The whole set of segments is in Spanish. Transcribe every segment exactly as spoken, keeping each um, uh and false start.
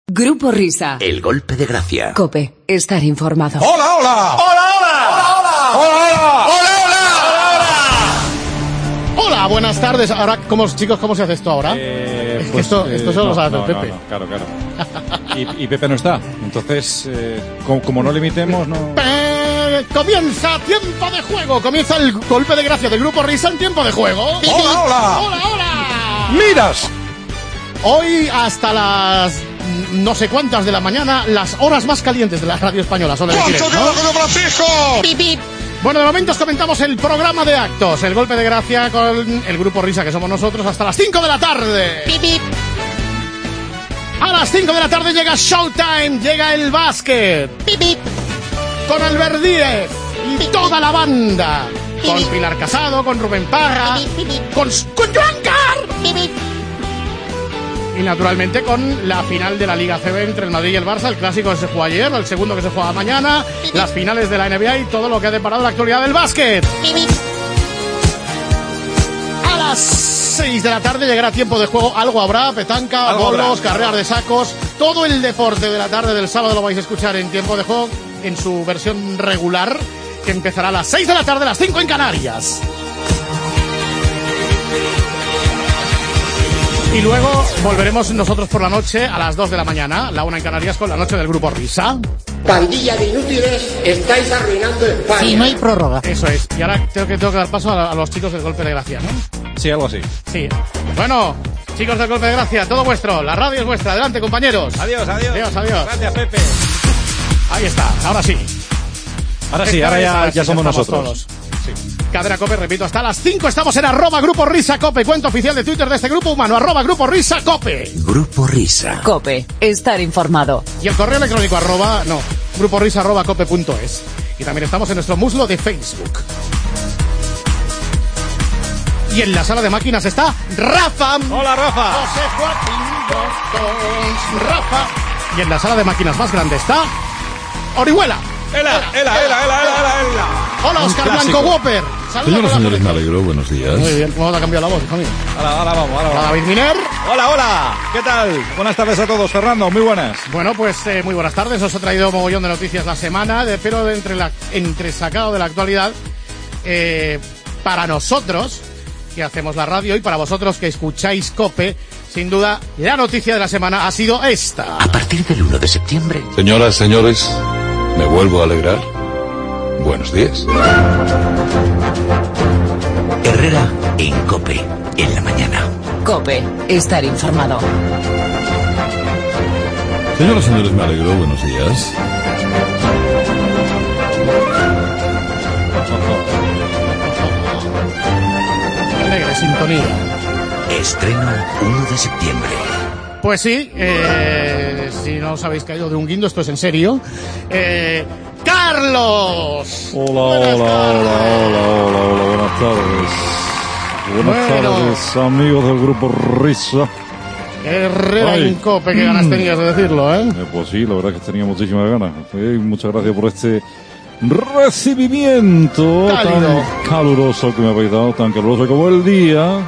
Grupo Risa. El golpe de gracia. COPE. Estar informado. ¡Hola, hola! ¡Hola, hola! ¡Hola, hola! ¡Hola, hola! Hola, buenas tardes. Ahora, ¿cómo, chicos, cómo se hace esto ahora? Eh, es que pues, esto, eh, esto solo no, lo sabe no, Pepe. No, no, claro, claro. Y, y Pepe no está. Entonces, eh, como, como no le imitemos, no... Eh, Comienza tiempo de juego. Comienza el golpe de gracia del Grupo Risa en tiempo de juego. ¡Hola, hola! ¡Hola, hola! ¡Miras! Hoy hasta las no sé cuántas de la mañana, las horas más calientes de la radio española. Solo decir ¡Cuánto eso, ¿no? que lo Francisco! Pip, pip. Bueno, de momento os comentamos el programa de actos, el golpe de gracia con el Grupo Risa, que somos nosotros, hasta las cinco de la tarde. Pip, pip. A las cinco de la tarde llega Showtime, llega el básquet. Pip, pip. Con Albert Díez y toda la banda. Con Pilar Casado, con Rubén Parra, con, con Joan Carr. Y naturalmente con la final de la Liga C B entre el Madrid y el Barça, el clásico que se jugó ayer, el segundo que se juega mañana, las finales de la N B A y todo lo que ha deparado la actualidad del básquet. A las seis de la tarde llegará tiempo de juego, algo habrá, petanca, Algo bolos, habrá. carreras de sacos, todo el deporte de la tarde del sábado lo vais a escuchar en tiempo de juego, en su versión regular, que empezará a las seis de la tarde, a las cinco en Canarias. Y luego volveremos nosotros por la noche a las dos de la mañana, la una en Canarias, con la noche del Grupo Risa. Pandilla de inútiles, estáis arruinando España. Sí, no hay prórroga. Eso es. Y ahora tengo que, tengo que dar paso a, a los chicos del Golpe de Gracia, ¿no? Sí, algo así. Sí. Bueno, chicos del Golpe de Gracia, todo vuestro. La radio es vuestra. Adelante, compañeros. Adiós, adiós. Adiós, adiós. Gracias, Pepe. Ahí está, ahora sí. Ahora sí, ahora ya, ya somos nosotros. Todos. Sí. Cadena COPE, repito, hasta las cinco estamos en arroba Grupo Risa COPE, cuenta oficial de Twitter de este grupo humano, arroba Grupo Risa COPE. Grupo Risa. COPE. Estar informado. Y el correo electrónico arroba, no, gruporisa arroba cope punto es. Y también estamos en nuestro muslo de Facebook. Y en la sala de máquinas está Rafa. Hola, Rafa. José Joaquín Boscons, Rafa. Y en la sala de máquinas más grande está Orihuela. Ela, ela, ela, ela, ela, ela. Hola, Un Oscar clásico. Blanco Whopper. Saluda Señoras y con la señores, me conexión. alegro, buenos días. Muy bien, ¿cómo te ha cambiado la voz, hijo mío? Ahora, ahora vamos, ahora Hola, vamos. David Miner. Hola, hola. ¿Qué tal? Buenas tardes a todos, Fernando. Muy buenas. Bueno, pues eh, muy buenas tardes. Os he traído mogollón de noticias la semana, de, pero de entre la entresacado de la actualidad, eh, para nosotros que hacemos la radio y para vosotros que escucháis COPE, sin duda la noticia de la semana ha sido esta. A partir del uno de septiembre. Señoras, señores, me vuelvo a alegrar. Buenos días. Herrera en COPE. En la mañana. COPE. Estar informado. Señoras y señores, me alegro, buenos días. Alegre sintonía. Estreno uno de septiembre. Pues sí, eh, si no os habéis caído de un guindo, esto es en serio. Eh, ¡Carlos! Hola, Buenas hola, tardes. hola, hola, hola, hola, buenas tardes. Buenas Bueno. tardes, amigos del Grupo Risa. Herrera Ay. en COPE, qué ganas tenías de decirlo, ¿eh? Eh, pues sí, la verdad es que tenía muchísimas ganas. Eh, muchas gracias por este recibimiento Cálido. tan caluroso que me habéis dado, tan caluroso como el día.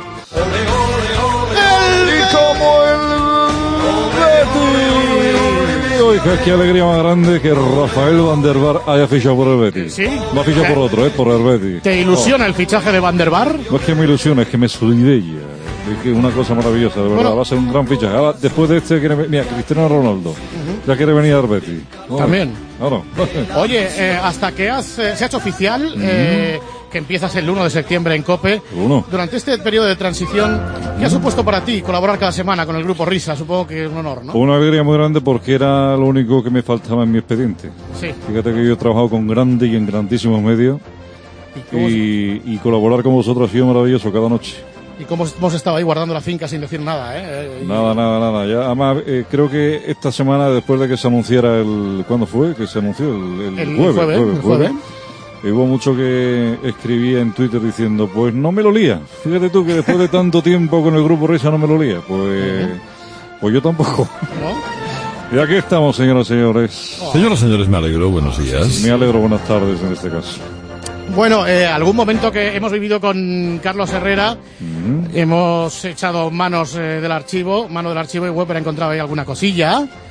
Y como el Betis. Oiga, qué alegría más grande que Rafael Van der Vaart haya fichado por el Betis. ¿Sí? No ha fichado por otro, eh, por el Betis. ¿Te ilusiona el fichaje de Van der Vaart? No es que me ilusione, es que me solidella. Es que es una cosa maravillosa, de verdad. Bueno. Va a ser un gran fichaje. Ahora, después de este, quiere, mira, Cristiano Ronaldo. Ya quiere venir al Betis. No, También. Claro. Oye, eh, hasta que has, eh, se ha hecho oficial eh, que empiezas el uno de septiembre en COPE. Uno. Durante este periodo de transición, ¿qué ha supuesto para ti colaborar cada semana con el Grupo Risa? Supongo que es un honor, ¿no? Una alegría muy grande porque era lo único que me faltaba en mi expediente. Sí. Fíjate que yo he trabajado con grandes y en grandísimos medios ¿Y cómo, y, y colaborar con vosotros ha sido maravilloso cada noche. y cómo hemos estado ahí guardando la finca sin decir nada, eh? Eh, y- Nada, nada, nada. Ya, además, eh, creo que esta semana, después de que se anunciara el... ¿Cuándo fue? Que se anunció el, el, El jueves. jueves, el jueves. Y hubo mucho que escribía en Twitter diciendo, pues no me lo lía. Fíjate tú que después de tanto tiempo con el Grupo Risa no me lo lía. Pues, pues yo tampoco. ¿No? Y aquí estamos, señoras y señores. Señoras y señores, me alegro, buenos días. Me alegro, buenas tardes en este caso. Bueno, eh, algún momento que hemos vivido con Carlos Herrera, hemos echado manos eh, del archivo, mano del archivo y Webber ha encontrado ahí alguna cosilla.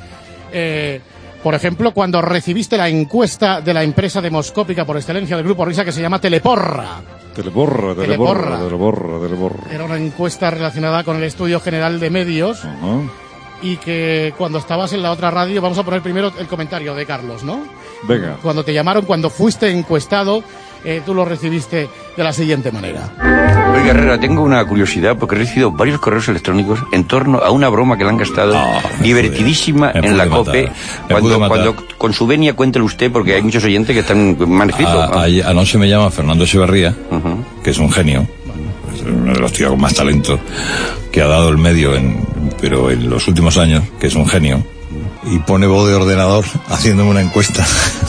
Eh, por ejemplo, cuando recibiste la encuesta de la empresa demoscópica por excelencia del Grupo Risa que se llama Teleporra. Teleporra, teleporra, teleporra, teleporra. Era una encuesta relacionada con el Estudio General de Medios. Ajá. Y que cuando estabas en la otra radio, vamos a poner primero el comentario de Carlos, ¿no? Venga. Cuando te llamaron, cuando fuiste encuestado, eh, tú lo recibiste de la siguiente manera. Oiga, Herrera, tengo una curiosidad porque he recibido varios correos electrónicos en torno a una broma que le han gastado oh, divertidísima en la COPE. Cuando, cuando con su venia cuéntele usted, porque hay muchos oyentes que están mal escritos. A, a, anoche me llama Fernando Echeverría, uh-huh. que es un genio. Es uno de los tíos con más talento que ha dado el medio, en, pero en los últimos años, que es un genio, y pone voz de ordenador haciéndome una encuesta,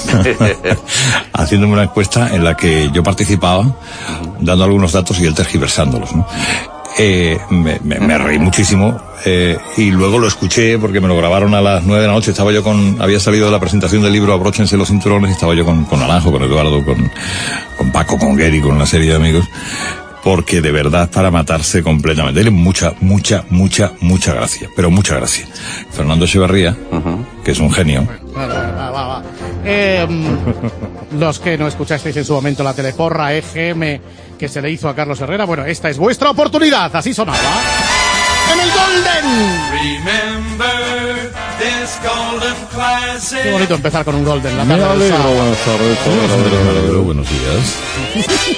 haciéndome una encuesta en la que yo participaba, dando algunos datos y él tergiversándolos, ¿no? Eh, me, me, me reí muchísimo, eh, y luego lo escuché porque me lo grabaron a las nueve de la noche. Estaba yo con, había salido de la presentación del libro Abróchense los cinturones y estaba yo con, con Naranjo, con Eduardo, con, con Paco, con Gary, con una serie de amigos. Porque de verdad para matarse completamente. Dele mucha, mucha, mucha, mucha gracia. Pero mucha gracia. Fernando Echeverría, uh-huh. que es un genio. Vale, va, va, va. Eh, los que no escuchasteis en su momento la teleporra E G M que se le hizo a Carlos Herrera, bueno, esta es vuestra oportunidad. Así sonaba. ¡En el Golden! Remember this golden classic. Qué bonito empezar con un Golden. La tarde me alegro, buenas tardes. Me alegro, buenos días.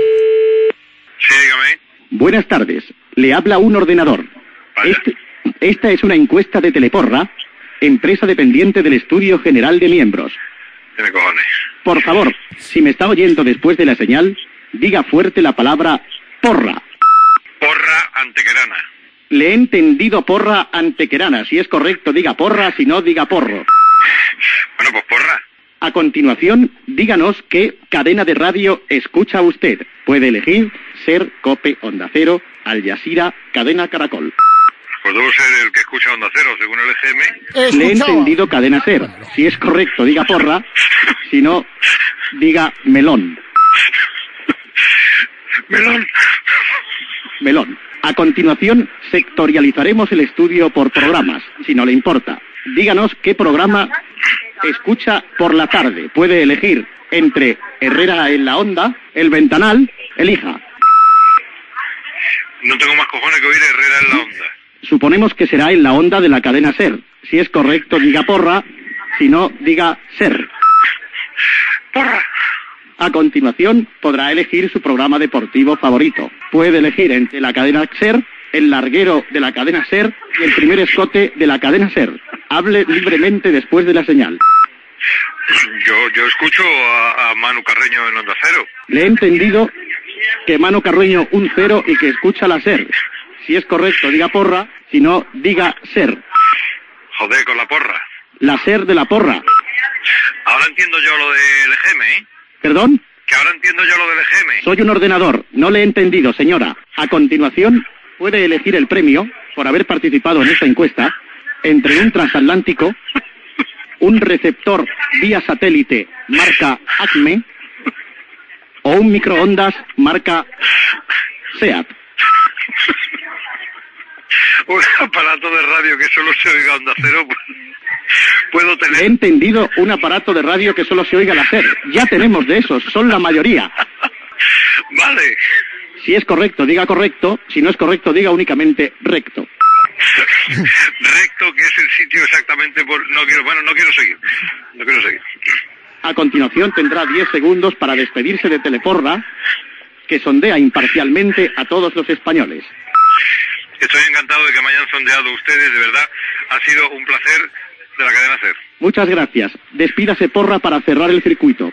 Sí, dígame. Buenas tardes. Le habla un ordenador. Este, esta es una encuesta de Teleporra, empresa dependiente del Estudio General de Miembros. Tiene cojones. Por favor, si me está oyendo después de la señal, diga fuerte la palabra porra. Porra antequerana. Le he entendido porra antequerana. Si es correcto, diga porra. Si no, diga porro. Bueno, pues porra. A continuación, díganos qué cadena de radio escucha usted. Puede elegir Ser, COPE, Onda Cero, Al Jazeera, Cadena Caracol. Pues debo ser el que escucha Onda Cero, según el E G M. Le he entendido Cadena Ser. Si es correcto, diga porra. Si no, diga melón. Melón. Melón. A continuación, sectorializaremos el estudio por programas, si no le importa. Díganos qué programa escucha por la tarde. Puede elegir entre Herrera en la Onda, El Ventanal, elija. No tengo más cojones que oír Herrera en la Onda. Suponemos que será en la Onda de la cadena Ser. Si es correcto, diga porra. Si no, diga Ser. Porra. A continuación, podrá elegir su programa deportivo favorito. Puede elegir entre la cadena Ser, el larguero de la cadena Ser y el primer escote de la cadena Ser. Hable libremente después de la señal. Yo, yo escucho a, a Manu Carreño en Onda Cero. Le he entendido que Manu Carreño un cero y que escucha la Ser. Si es correcto, diga porra. Si no, diga Ser. Joder, con la porra. La Ser de la porra. Ahora entiendo yo lo del E G M, ¿eh? ¿Perdón? Que ahora entiendo yo lo del E G M. Soy un ordenador. No le he entendido, señora. A continuación, puede elegir el premio por haber participado en esta encuesta entre un transatlántico, un receptor vía satélite marca Acme o un microondas marca SEAT. Un aparato de radio que solo se oiga Onda Cero, puedo tener. He entendido un aparato de radio que solo se oiga la Ser. Ya tenemos de esos, son la mayoría. Vale. Si es correcto, diga correcto. Si no es correcto, diga únicamente recto. Recto, que es el sitio exactamente por... No quiero, bueno, no quiero seguir. No quiero seguir. A continuación tendrá diez segundos para despedirse de Teleporra, que sondea imparcialmente a todos los españoles. Estoy encantado de que me hayan sondeado ustedes, de verdad. Ha sido un placer de la cadena Ser. Muchas gracias. Despídase, porra, para cerrar el circuito.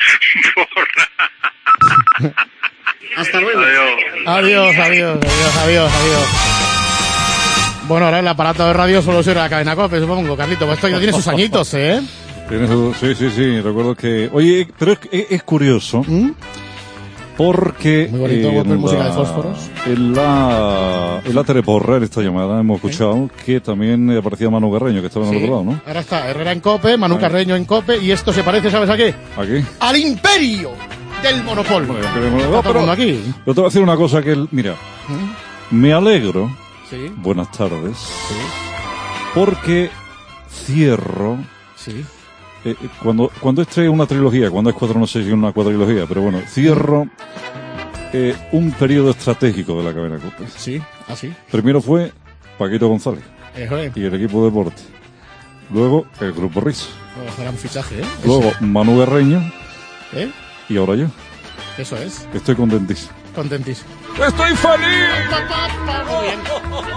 Porra. Hasta luego. Adiós. Adiós, adiós, adiós, adiós, adiós. Bueno, ahora el aparato de radio solo será la cadena COPE, supongo, Carlito. Esto ya tiene sus añitos, ¿eh? Tiene su, sí, sí, sí. Recuerdo que... Oye, pero es, es, es curioso... ¿Mm? Porque muy bonito, en, la, música de fósforos. En la en la teleporra, en esta llamada, hemos escuchado ¿sí? que también aparecía Manu Carreño, que estaba en el sí. otro lado, ¿no? Ahora está Herrera en COPE, Manu Carreño en COPE, y esto se parece, ¿sabes a qué? ¿A qué? ¡Al imperio del monopolio! Bueno, pero, pero, aquí. Yo te voy a decir una cosa que, mira, ¿Mm? me alegro, ¿sí? buenas tardes, ¿sí? porque cierro... Sí. Eh, cuando, cuando es tres una trilogía, cuando es cuatro no sé si es una cuatrilogía, pero bueno, cierro eh, un periodo estratégico de la cadena COPE. Sí, así. Primero fue Paquito González Eh, y el equipo de deporte. Luego el Grupo Risa. Oh, gran fichaje, ¿eh? Luego Manu Guerreño. ¿Eh? Y ahora yo. Eso es. Estoy contentísimo. Contentísimo. ¡Estoy feliz! Muy bien.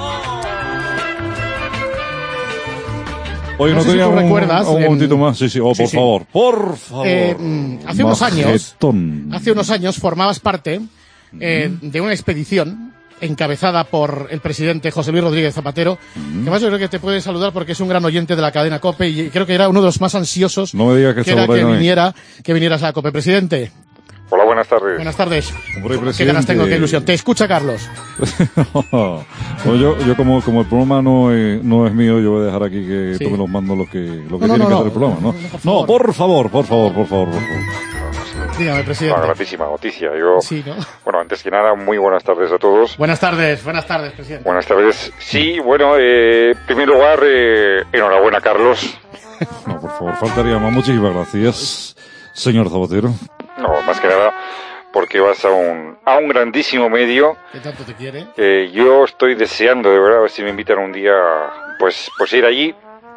Oye, no, no sé tenía si tú un, recuerdas, un en... momentito más. Sí, sí. Oh, por sí, sí. favor. Por favor. Eh, hace unos años, Majetón. hace unos años formabas parte eh, de una expedición encabezada por el presidente José Luis Rodríguez Zapatero, uh-huh. que además yo creo que te puede saludar porque es un gran oyente de la cadena COPE y creo que era uno de los más ansiosos no me digas que, que era que no viniera, que vinieras a la COPE. Presidente. Hola, buenas tardes. Buenas tardes. Hombre, qué ganas tengo, qué ilusión. Te escucha Carlos. Bueno, yo, yo como, como el programa no es, no es mío, yo voy a dejar aquí que sí. tome los mandos lo que, lo que no, tiene no, que no, hacer el programa, ¿no? No, por favor, por favor, por favor, por favor. Dígame, presidente. Una gratísima noticia. Yo, sí, ¿no? Bueno, antes que nada, muy buenas tardes a todos. Buenas tardes, buenas tardes, presidente. Buenas tardes. Sí, bueno, eh, en primer lugar, eh, enhorabuena, Carlos. No, por favor, faltaría más. Muchísimas gracias, señor Zapatero. No, más que nada, porque vas a un, a un grandísimo medio. ¿Qué tanto te quiere? Eh, yo estoy deseando, de verdad, a ver si me invitan un día, pues, pues ir allí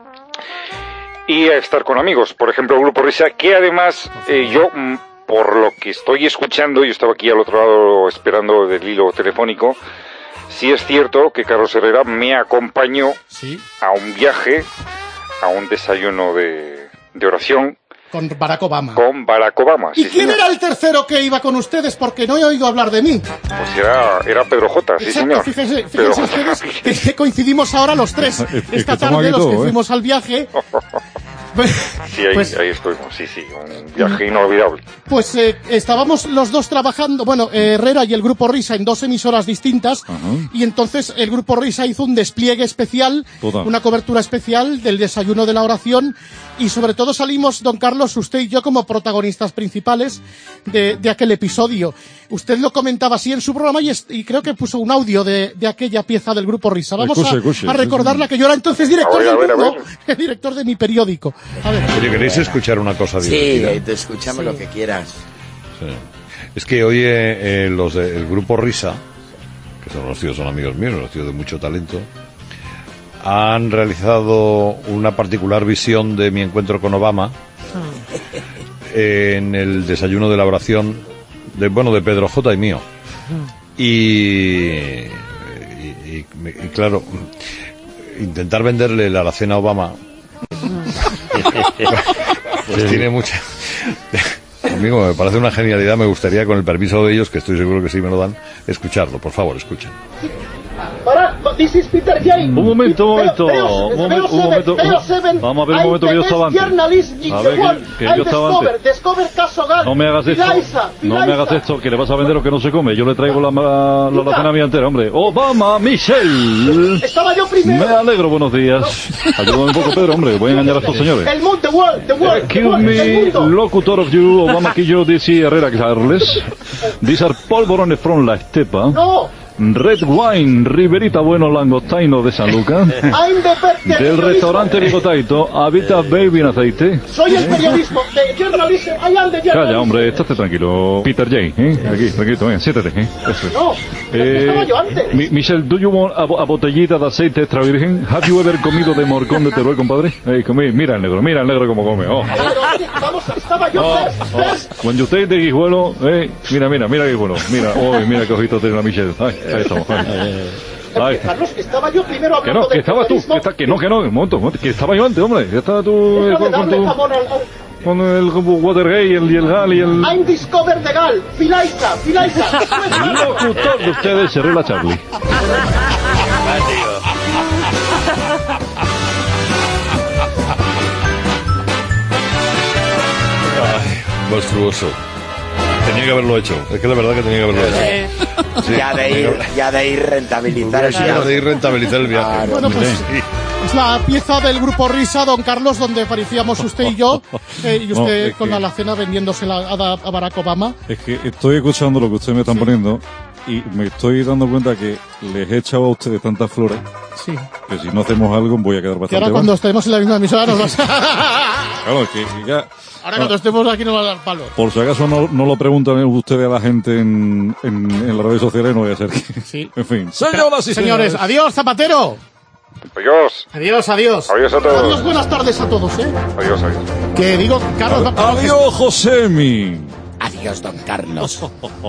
y a estar con amigos. Por ejemplo, el Grupo Risa, que además eh, yo, por lo que estoy escuchando, yo estaba aquí al otro lado esperando del hilo telefónico, sí es cierto que Carlos Herrera me acompañó ¿Sí? a un viaje, a un desayuno de, de oración. Con Barack Obama. Con Barack Obama, ¿Y sí, quién señor. era el tercero que iba con ustedes? Porque no he oído hablar de mí. Pues era, era Pedro J, sí, Exacto, señor. Fíjense, Pedro fíjense J. ustedes que coincidimos ahora los tres. Es que Esta estamos tarde aquí los todo, que ¿eh? fuimos al viaje. Sí, ahí, pues, ahí estuvimos, sí, sí, un viaje inolvidable. Pues eh, estábamos los dos trabajando, bueno, eh, Herrera y el Grupo Risa en dos emisoras distintas, uh-huh. y entonces el Grupo Risa hizo un despliegue especial, Total. una cobertura especial del desayuno de la oración, y sobre todo salimos, don Carlos, usted y yo como protagonistas principales de, de aquel episodio. Usted lo comentaba así en su programa y, es, y creo que puso un audio de, de aquella pieza del Grupo Risa. Vamos escuche, a, escuche, a recordarla, que yo era entonces director a ver, del a ver, Mundo, a ver. director de mi periódico. A ver. Oye, ¿queréis escuchar una cosa divertida? Sí, te escuchamos sí. lo que quieras. Sí. Es que hoy eh, eh, los del Grupo Risa, que son los tíos, son amigos míos, los tíos de mucho talento, han realizado una particular visión de mi encuentro con Obama en el desayuno de la oración de, bueno, de Pedro J y mío. Y, y, y, y claro, intentar venderle la alacena a Obama pues tiene mucha... Amigo, me parece una genialidad, me gustaría, con el permiso de ellos, que estoy seguro que sí me lo dan, escucharlo. Por favor, escuchen. This is Peter James. Un momento, un momento, un momento, un momento. Vamos a ver un momento que yo estaba antes. A ver, que, que yo estaba antes. No me hagas esto, no me hagas esto, que le vas a vender lo que no se come. Yo le traigo la, la, la, la cena mía entera, hombre. Obama, Michelle. Estaba yo primero. Me alegro, buenos días. Ayúdame un poco, Pedro, hombre, voy a engañar a estos señores. El mundo, the world, the world. Excuse me, locutor of you, Obama, que yo decía Herrera Carles. These are polvorones from la estepa. No. Red Wine, Riverita Bueno Langostaino de San Lucas. Del restaurante Bigotaito, Habita Baby en aceite. Soy el periodismo de journalism. I am the journalist. Calla, hombre, estate tranquilo. Peter J, ¿eh? Aquí, tranquilo, venga, siéntate, ¿eh? Eso es. No, eh, estaba yo antes. Mi, Michelle, ¿do you want a, a botellita de aceite extra virgen? ¿Have you ever comido de morcón de Teruel, compadre? Hey, comí, mira el negro, mira el negro como come. Oh. Vamos, estaba yo oh, first, oh. first. Cuando usted de guijuelo, eh, mira, mira, mira guijuelo. Mira, oh, mira qué ojito tiene la Michelle. Ay, ahí estamos. Ay. Carlos, que estaba yo primero que no, que estabas tú, que, está, que no, que no, un momento, un momento, que estaba yo antes, hombre, ya estaba tú eh, con, con, tu, con el Watergate y el, y el Gal y el... I'm discovered the Gal, Filaisa, Filaisa. Locutor de ustedes, Herrera Charlie. Ay, monstruoso. Tenía que haberlo hecho, es que la verdad que tenía que haberlo hecho. Sí, ya, de ir, ya de ir rentabilizar el viaje. Ya de ir rentabilizar el viaje. Claro. Bueno, pues sí. Es la pieza del Grupo Risa, don Carlos, donde aparecíamos usted y yo, eh, y usted no, con que... la alacena vendiéndosela a, a Barack Obama. Es que estoy escuchando lo que ustedes me están sí. poniendo y me estoy dando cuenta que les he echado a ustedes tantas flores sí. que si no hacemos algo voy a quedar bastante. Y ahora cuando estemos en la misma emisora nos vas a... Claro, es que, que ya... Ahora cuando estemos aquí nos va a dar palo. Por si acaso no, no lo preguntan ustedes a la gente en, en, en las redes sociales, no voy a ser que... Sí. En fin. Señoras y señores, adiós, Zapatero. Adiós. Adiós, adiós. Adiós a todos. Adiós, buenas tardes a todos, ¿eh? Adiós, adiós. Que digo, Carlos... Ad, adiós, Josemi. Adiós, don Carlos.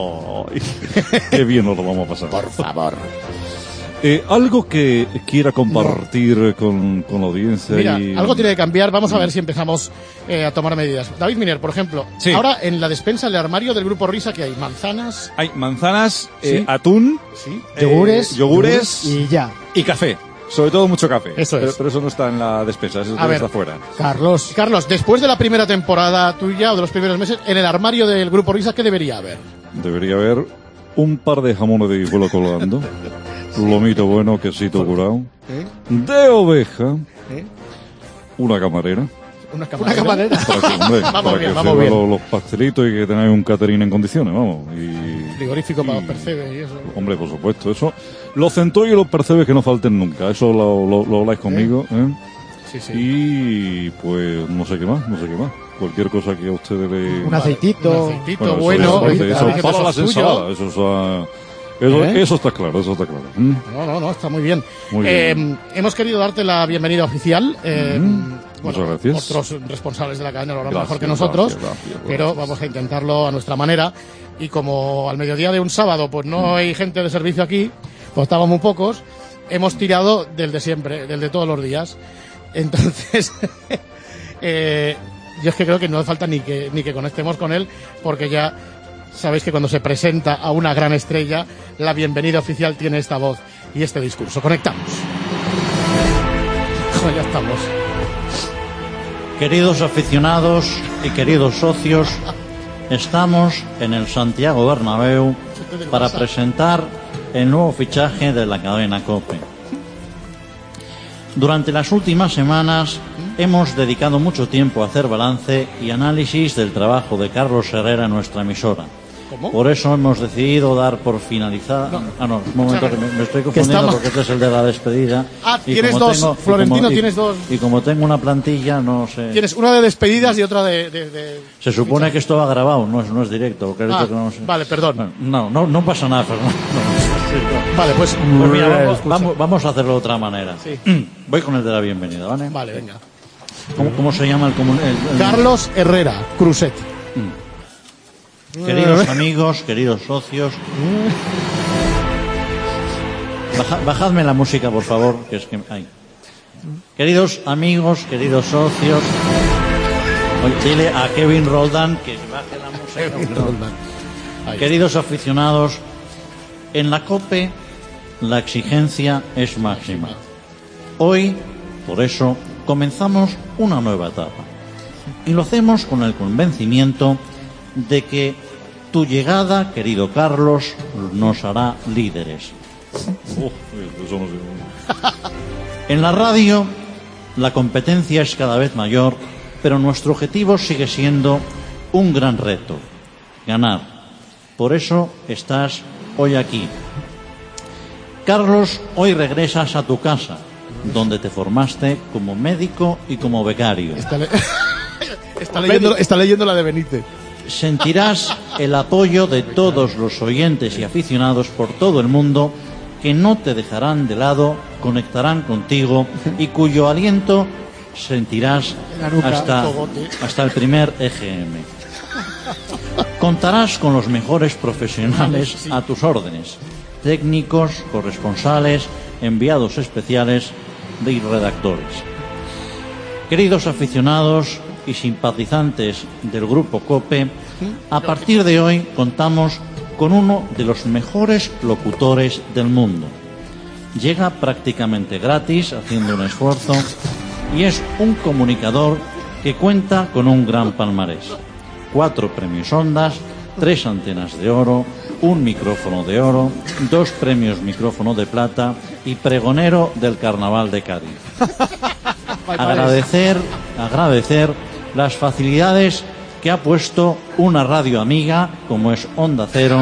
Qué bien nos lo vamos a pasar. Por favor. Eh, algo que quiera compartir no. con, con la audiencia. Mira, y... algo tiene que cambiar. Vamos a ver si empezamos eh, a tomar medidas. David Miner, por ejemplo. Sí. Ahora en la despensa del armario del Grupo Risa, que hay manzanas. Hay manzanas, sí. eh, atún, sí. eh, yogures, yogures y ya. Y café. Sobre todo mucho café. Eso es. Pero, pero eso no está en la despensa, eso está fuera. Carlos, Carlos, después de la primera temporada tuya o de los primeros meses, en el armario del Grupo Risa, ¿qué debería haber? Debería haber un par de jamones de guijuelo colgando. Lomito bueno, quesito curado, ¿Eh? de oveja, ¿Eh? una camarera. Una camarera. Una camarera. Para que, hombre, vamos para bien, que vamos bien. Los, los pastelitos y que tengáis un catering en condiciones, vamos. Y, frigorífico y, para los percebes y eso. Hombre, por supuesto, eso. Los centollos y los percebes que no falten nunca, eso lo, lo, lo habláis conmigo, ¿eh? ¿eh? Sí, sí. Y pues no sé qué más, no sé qué más. Cualquier cosa que a ustedes le... Un aceitito. Un aceitito bueno. bueno. Eso, eso para las ensaladas, eso es... Uh, Eso, ¿Eh? eso está claro, eso está claro. ¿Mm? No, no, no, está muy bien. Muy eh, bien. Hemos querido darte la bienvenida oficial. Eh, mm. bueno, Muchas gracias. Otros responsables de la cadena lo harán Gracias, mejor que nosotros, gracias, gracias, gracias. pero vamos a intentarlo a nuestra manera. Y como al mediodía de un sábado pues no hay gente de servicio aquí, pues estábamos muy pocos, hemos tirado del de siempre, del de todos los días. Entonces, eh, yo es que creo que no hace falta ni que, ni que conectemos con él, porque ya... Sabéis que cuando se presenta a una gran estrella, la bienvenida oficial tiene esta voz y este discurso. Conectamos. Oh, ya estamos. Queridos aficionados y queridos socios, estamos en el Santiago Bernabéu para presentar el nuevo fichaje de la cadena COPE. Durante las últimas semanas hemos dedicado mucho tiempo a hacer balance y análisis del trabajo de Carlos Herrera en nuestra emisora. ¿Cómo? Por eso hemos decidido dar por finalizada... No. Ah, no, un momento, que me, me estoy confundiendo porque este es el de la despedida. Ah, y tienes dos, tengo, Florentino, y como, tienes y, dos... Y como tengo una plantilla, no sé... Tienes una de despedidas y otra de... de, de... Se supone fichaje. Que esto va grabado, no es, no es directo. Porque ah, que no sé. Vale, perdón. Bueno, no, no, no pasa nada, Fernando. No. Vale, pues... pues mira, vamos, vamos, vamos a hacerlo de otra manera. Sí. Voy con el de la bienvenida, ¿vale? Vale, venga. ¿Cómo, cómo se llama el comunitario? Carlos Herrera, Cruzet. Mm. Queridos amigos, queridos socios, baja, bajadme la música, por favor, que es que... Ay. Queridos amigos, queridos socios, oye, dile a Kevin Roldán que baje la música. Kevin Roldán. Queridos aficionados, en la COPE la exigencia es máxima. Hoy, por eso, comenzamos una nueva etapa. Y lo hacemos con el convencimiento de que tu llegada, querido Carlos, nos hará líderes. En la radio, la competencia es cada vez mayor, pero nuestro objetivo sigue siendo un gran reto: ganar. Por eso estás hoy aquí. Carlos, hoy regresas a tu casa, donde te formaste como médico y como becario. Está, le... está, leyendo, está leyendo la de Benítez. Sentirás el apoyo de todos los oyentes y aficionados por todo el mundo que no te dejarán de lado, conectarán contigo y cuyo aliento sentirás hasta, hasta el primer E G M. Contarás con los mejores profesionales a tus órdenes: técnicos, corresponsales, enviados especiales y redactores. Queridos aficionados y simpatizantes del Grupo COPE, a partir de hoy contamos con uno de los mejores locutores del mundo. Llega prácticamente gratis, haciendo un esfuerzo, y es un comunicador que cuenta con un gran palmarés: cuatro premios Ondas, tres antenas de oro, un micrófono de oro, dos premios micrófono de plata y pregonero del Carnaval de Cádiz. Agradecer, agradecer las facilidades que ha puesto una radio amiga como es Onda Cero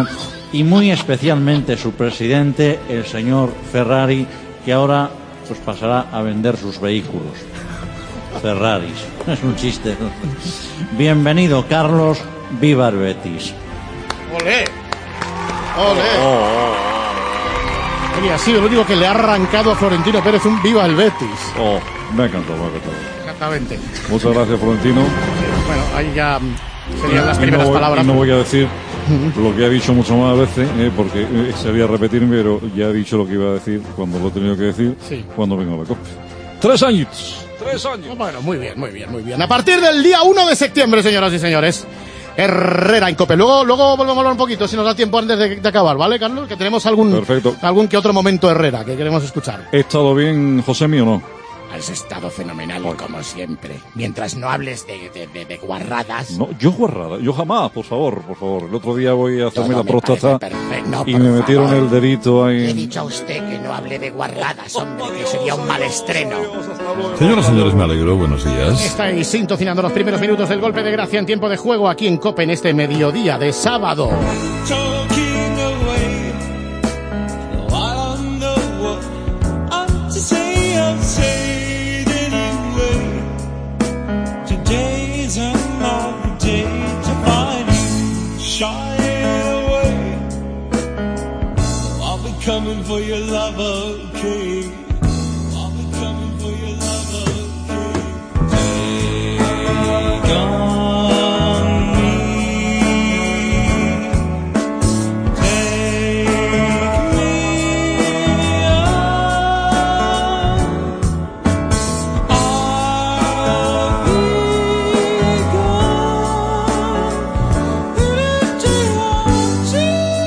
y muy especialmente su presidente, el señor Ferrari, que ahora pues pasará a vender sus vehículos. Ferraris, es un chiste. Bienvenido, Carlos, viva el Betis. ¡Olé! ¡Olé! Oh, oh, oh. Y ha sido lo único que le ha arrancado a Florentino Pérez un viva el Betis. Oh, me ha encantado, me ha encantado. Exactamente. Muchas gracias, Florentino. Bueno, ahí ya serían las y primeras no voy, palabras. Y no voy a decir lo que ha dicho muchas más veces, eh, porque eh, sería repetirme, pero ya he dicho lo que iba a decir cuando lo he tenido que decir, sí. Cuando venga la Copa. Tres años. Tres años. Bueno, muy bien, muy bien, muy bien. A partir del día uno de septiembre, señoras y señores, Herrera en COPE. Luego, luego volvemos a hablar un poquito, si nos da tiempo antes de, de acabar, ¿vale, Carlos? Que tenemos algún, Perfecto. algún que otro momento Herrera que queremos escuchar. ¿He estado bien, Josemi, o no? Has estado fenomenal, como siempre. Mientras no hables de, de, de, de guarradas. No, yo guarrada, yo jamás, por favor, por favor. El otro día voy a hacerme Todo la próstata no, y me metieron favor. el dedito ahí. He dicho a usted que no hable de guarradas, hombre, que sería un mal estreno. Señoras y señores, me alegro, buenos días. Estáis sintonizando los primeros minutos del golpe de gracia en tiempo de juego aquí en COPE en este mediodía de sábado. Coming for your love, okay. I'll be coming for your love, okay. Take on me. Take me on. I'll be gone if you want to.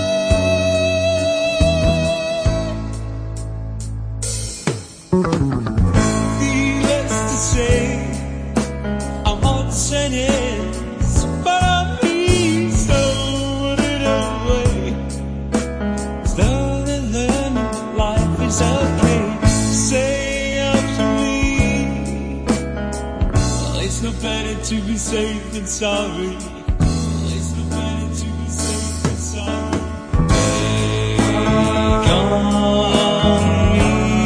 Needless to say, I'm on sentence, but I'm pleased throwing it away. Still learning life is okay. Say up to me. Well, it's no better to be safe than sorry. Well, it's no better to be safe than sorry. Take on me.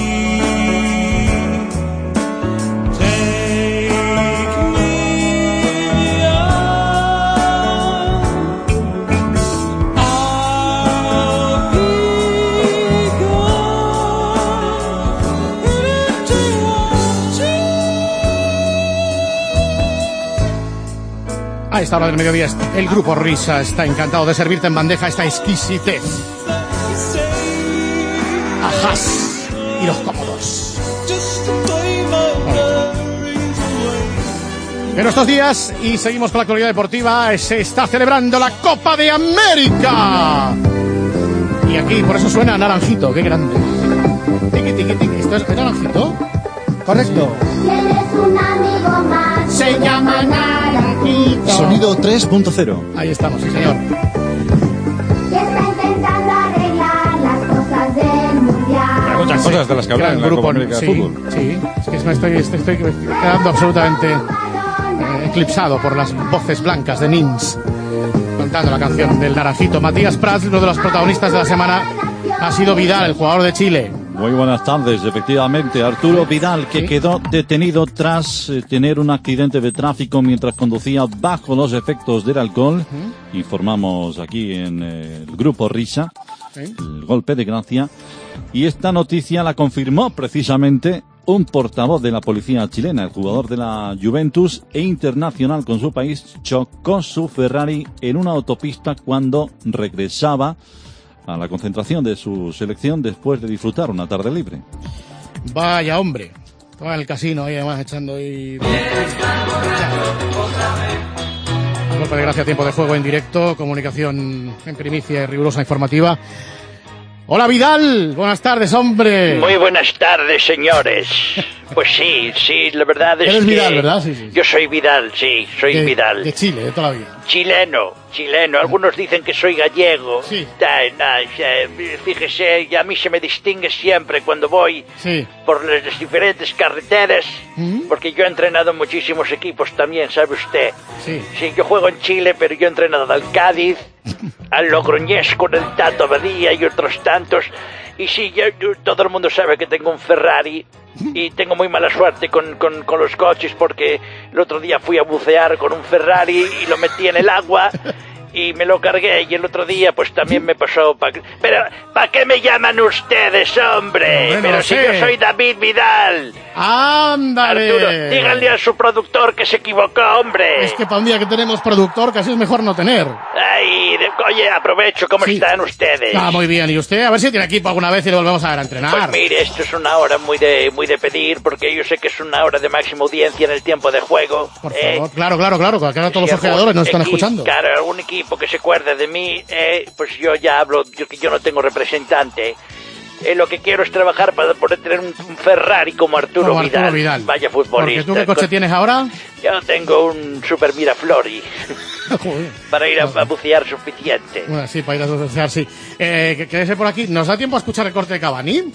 A esta hora del mediodía, el Grupo Risa está encantado de servirte en bandeja esta exquisitez. Ajás y los cómodos. En estos días, y seguimos con la actualidad deportiva, se está celebrando la Copa de América. Y aquí, por eso suena Naranjito, qué grande. Tiqui, tiqui, tiqui. ¿Esto es Naranjito? Correcto. Tienes un amigo más, se llama Naranjito. Sonido tres punto cero. Ahí estamos, sí señor. Y está intentando arreglar las cosas del mundial. Muchas cosas de las que hablan en la grupo, Copa América sí, de Fútbol. Sí, es que me estoy, estoy, estoy quedando absolutamente eh, eclipsado por las voces blancas de Nins cantando la canción del Naranjito. Matías Prats, uno de los protagonistas de la semana, ha sido Vidal, el jugador de Chile. Muy buenas tardes, efectivamente. Arturo Vidal, que ¿Sí? quedó detenido tras eh, tener un accidente de tráfico mientras conducía bajo los efectos del alcohol. Uh-huh. Informamos aquí en eh, el Grupo Risa, ¿Sí? el golpe de gracia. Y esta noticia la confirmó precisamente un portavoz de la policía chilena. El jugador de la Juventus e internacional con su país chocó su Ferrari en una autopista cuando regresaba a la concentración de su selección después de disfrutar una tarde libre. Vaya hombre, estaba en el casino ahí además echando ahí... Golpe de gracia, tiempo de juego en directo, comunicación en primicia y rigurosa informativa. Hola Vidal, buenas tardes, hombre. Muy buenas tardes, señores. Pues sí, sí, la verdad es Eres que... Vidal, ¿verdad? Sí, sí. Yo soy Vidal, sí, soy de, Vidal. De Chile, de toda la vida. Chileno, chileno. Algunos dicen que soy gallego. Sí. Ay, ay, ay, fíjese, y a mí se me distingue siempre cuando voy sí. por las diferentes carreteras, ¿Mm? Porque yo he entrenado en muchísimos equipos también, ¿sabe usted? Sí. Sí, yo juego en Chile, pero yo he entrenado al Cádiz, al Logroñés con el Tato Badía y otros tantos. Y sí, yo, yo, todo el mundo sabe que tengo un Ferrari y tengo muy mala suerte con, con, con los coches porque el otro día fui a bucear con un Ferrari y lo metí en el agua y me lo cargué, y el otro día pues también me pasó... Pa... Pero, ¿para qué me llaman ustedes, hombre? Bueno, Pero sí. si yo soy David Vidal. ¡Ándale! Arturo, díganle a su productor que se equivocó, hombre. Es que para un día que tenemos productor casi es mejor no tener. Ay, de... oye, aprovecho, ¿cómo sí. están ustedes? Ah, muy bien, ¿y usted? A ver si tiene equipo alguna vez y le volvemos a ver a entrenar. Pues mire, esto es una hora muy de muy de pedir, porque yo sé que es una hora de máxima audiencia en el tiempo de juego. Por eh, favor, claro, claro, claro, que ahora todos los ojeadores nos están equipo, escuchando. Claro, algún equipo que se acuerde de mí, eh, pues yo ya hablo, yo que yo no tengo representante. Eh, lo que quiero es trabajar para poder tener un, un Ferrari como Arturo, como Arturo Vidal. Vidal. Vaya futbolista. Porque tú, ¿qué coche Con... tienes ahora? Yo tengo un Super Miraflori. Para ir a, a bucear suficiente. Bueno, sí, para ir a bucear, sí. Eh, quédese por aquí. ¿Nos da tiempo a escuchar el corte de Cavani?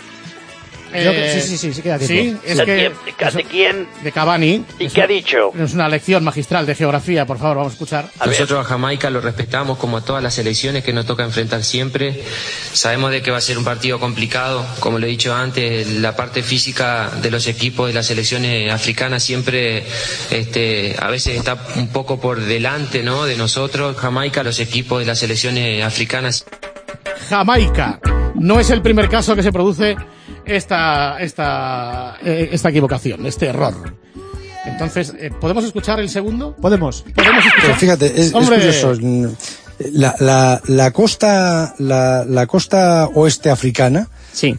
Eh, sí, sí, sí, sí queda tiempo. Sí, es que... ¿De, ¿De quién? De Cavani. ¿Y qué ha dicho? Es una lección magistral de geografía, por favor, vamos a escuchar. A Nosotros a Jamaica lo respetamos como a todas las selecciones que nos toca enfrentar siempre. Sabemos de que va a ser un partido complicado. Como lo he dicho antes, la parte física de los equipos de las selecciones africanas siempre este, a veces está un poco por delante, ¿no?, de nosotros. Jamaica, los equipos de las selecciones africanas. Jamaica. No es el primer caso que se produce esta esta eh, esta equivocación, este error. Entonces, eh, ¿podemos escuchar el segundo? Podemos. Podemos escuchar. Pero fíjate, es, es curioso. La, la, la costa la, la costa oeste africana, sí.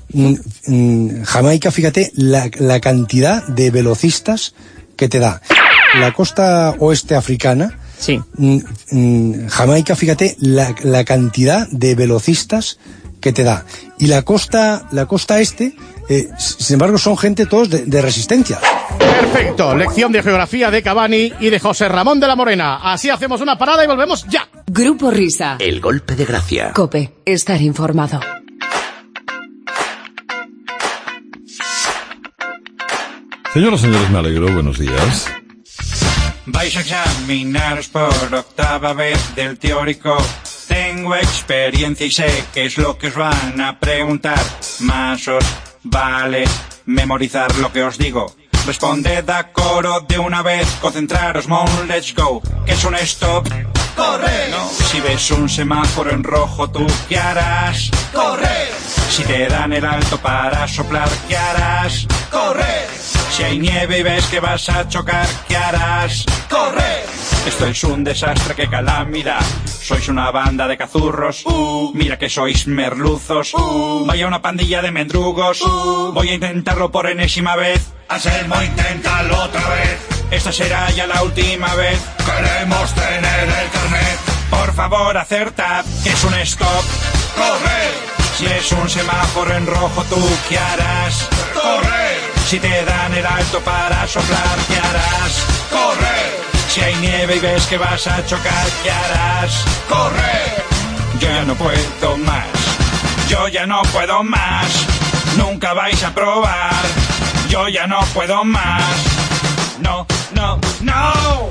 Jamaica, fíjate la, la cantidad de velocistas que te da. La costa oeste africana, sí. Jamaica, fíjate la, la cantidad de velocistas que te da. Y la costa la costa este, eh, sin embargo, son gente todos de, de resistencia. Perfecto, lección de geografía de Cavani y de José Ramón de la Morena. Así hacemos una parada y volvemos ya. Grupo Risa. El golpe de gracia. COPE, estar informado. Señoras y señores, me alegro, buenos días. Vais a examinaros por octava vez del teórico. Tengo experiencia y sé qué es lo que os van a preguntar. Más os vale memorizar lo que os digo. Responded a coro de una vez, concentraros, mon, let's go. ¿Qué es un stop? ¡Correr! ¿No? Si ves un semáforo en rojo, ¿tú qué harás? ¡Correr! Si te dan el alto para soplar, ¿qué harás? ¡Correr! Si hay nieve y ves que vas a chocar, ¿qué harás? ¡Correr! Esto es un desastre, qué calamidad. Sois una banda de cazurros. Uh, mira que sois merluzos. Uh, vaya una pandilla de mendrugos. Uh, voy a intentarlo por enésima vez. Anselmo, inténtalo otra vez. Esta será ya la última vez. Queremos tener el carnet. Por favor, acertad que es un stop. ¡Correr! Si es un semáforo en rojo, ¿tú qué harás? ¡Correr! Si te dan el alto para soplar, ¿qué harás? ¡Correr! Si hay nieve y ves que vas a chocar, ¿qué harás? ¡Correr! Yo ya no puedo más. Yo ya no puedo más. Nunca vais a probar. Yo ya no puedo más. No, no, no.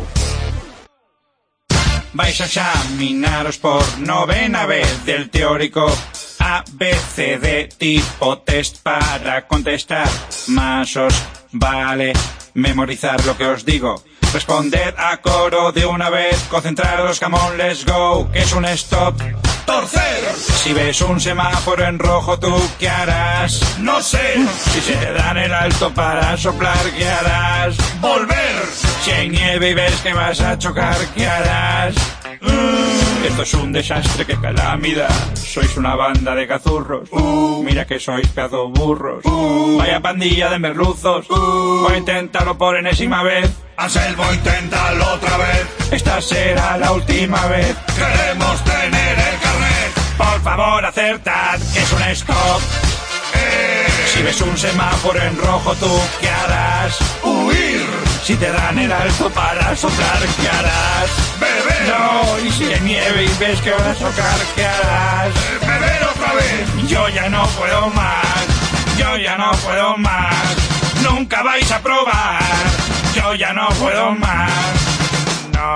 Vais a examinaros por novena vez del teórico. A, B, C, D, tipo test para contestar. Más os vale memorizar lo que os digo. Responded a coro de una vez, concentraros, come on, let's go. ¿Qué es un stop? ¡Torcer! Si ves un semáforo en rojo, ¿tú qué harás? No sé. Si se te dan el alto para soplar, ¿qué harás? ¡Volver! Si hay nieve y ves que vas a chocar, ¿qué harás? Uh, esto es un desastre, qué calamidad. Sois una banda de cazurros. Uh, mira que sois pedazo burros. Uh, vaya pandilla de merluzos. Uh, voy a intentarlo por enésima vez. Anselmo, inténtalo otra vez. Esta será la última vez. Queremos tener el carnet. Por favor, acertad que es un stop. Eh. Si Si ves un semáforo en rojo, ¿tú qué harás? ¡Huir! Si te dan el alto para soplar, ¿qué harás? ¡Beber! No, y si hay nieve y ves que vas a tocar, ¿qué harás? ¡Beber otra vez! Yo ya no puedo más, yo ya no puedo más. Nunca vais a probar, yo ya no puedo más. No,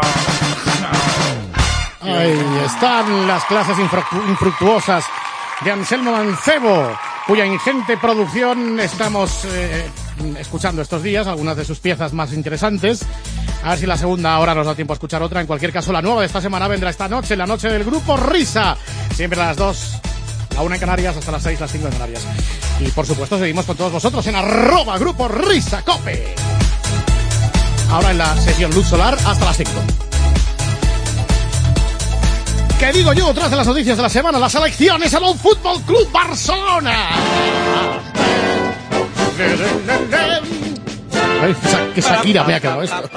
no. Ahí están las clases infructu- infructuosas de Anselmo Mancebo, cuya ingente producción estamos eh, escuchando estos días, algunas de sus piezas más interesantes. A ver si la segunda hora nos da tiempo a escuchar otra. En cualquier caso, la nueva de esta semana vendrá esta noche, la noche del Grupo Risa. Siempre a las dos, la una en Canarias, hasta las seis, las cinco en Canarias. Y por supuesto, seguimos con todos vosotros en arroba Grupo Risa Cope. Ahora en la sesión Luz Solar, hasta las cinco. ¿Qué digo yo? Tras de las noticias de la semana, las elecciones al Fútbol Club Barcelona. Ay, qué Shakira me ha quedado esto.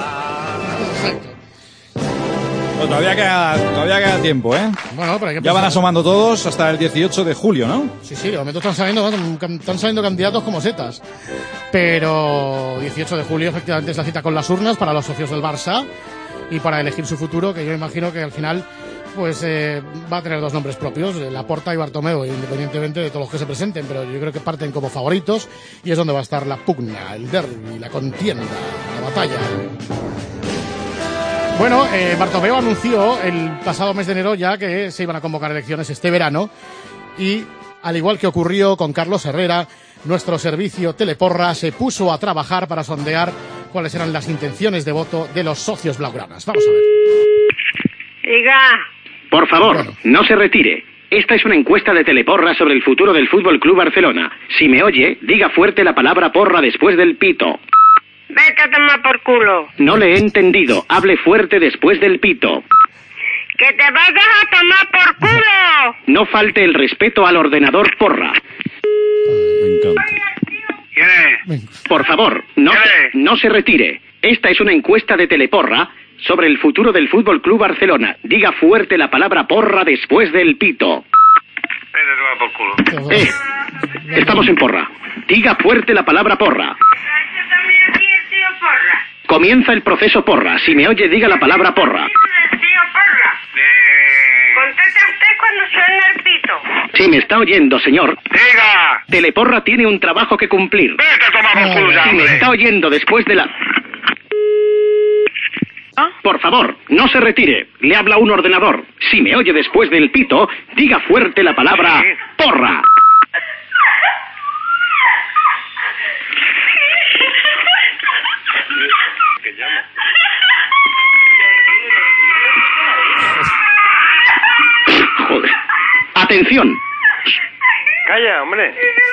Pues todavía queda, todavía queda tiempo, ¿eh? Bueno, pero hay que ya van pensar. asomando todos hasta el dieciocho de julio, ¿no? Sí, sí, de momento están saliendo, están saliendo candidatos como setas. Pero dieciocho de julio efectivamente es la cita con las urnas para los socios del Barça y para elegir su futuro, que yo imagino que al final pues eh, va a tener dos nombres propios, Laporta y Bartomeu, independientemente de todos los que se presenten, pero yo creo que parten como favoritos y es donde va a estar la pugna, el derbi, la contienda, la batalla. Bueno, eh, Bartomeu anunció el pasado mes de enero ya que se iban a convocar elecciones este verano y, al igual que ocurrió con Carlos Herrera, nuestro servicio Teleporra se puso a trabajar para sondear cuáles eran las intenciones de voto de los socios blaugranas. Vamos a ver. Diga. Por favor, no se retire. Esta es una encuesta de Teleporra sobre el futuro del Fútbol Club Barcelona. Si me oye, diga fuerte la palabra porra después del pito. Vete a tomar por culo. No le he entendido. Hable fuerte después del pito. ¡Que te vayas a tomar por culo! No falte el respeto al ordenador porra. Me encanta. Por favor, no, no se retire. Esta es una encuesta de Teleporra sobre el futuro del Fútbol Club Barcelona. Diga fuerte la palabra porra después del pito. Vete a tomar por culo. Eh, estamos en porra. Diga fuerte la palabra porra. Comienza el proceso porra. Si me oye, diga la palabra porra. Contesta usted cuando suene el pito. Si me está oyendo, señor. ¡Diga! Teleporra tiene un trabajo que cumplir. ¡Vete a tomar por culo ya, Si me hombre! está oyendo después de la... Por favor, no se retire. Le habla un ordenador. Si me oye después del pito, diga fuerte la palabra porra. ¿Qué llama? Joder. Atención. Calla, hombre.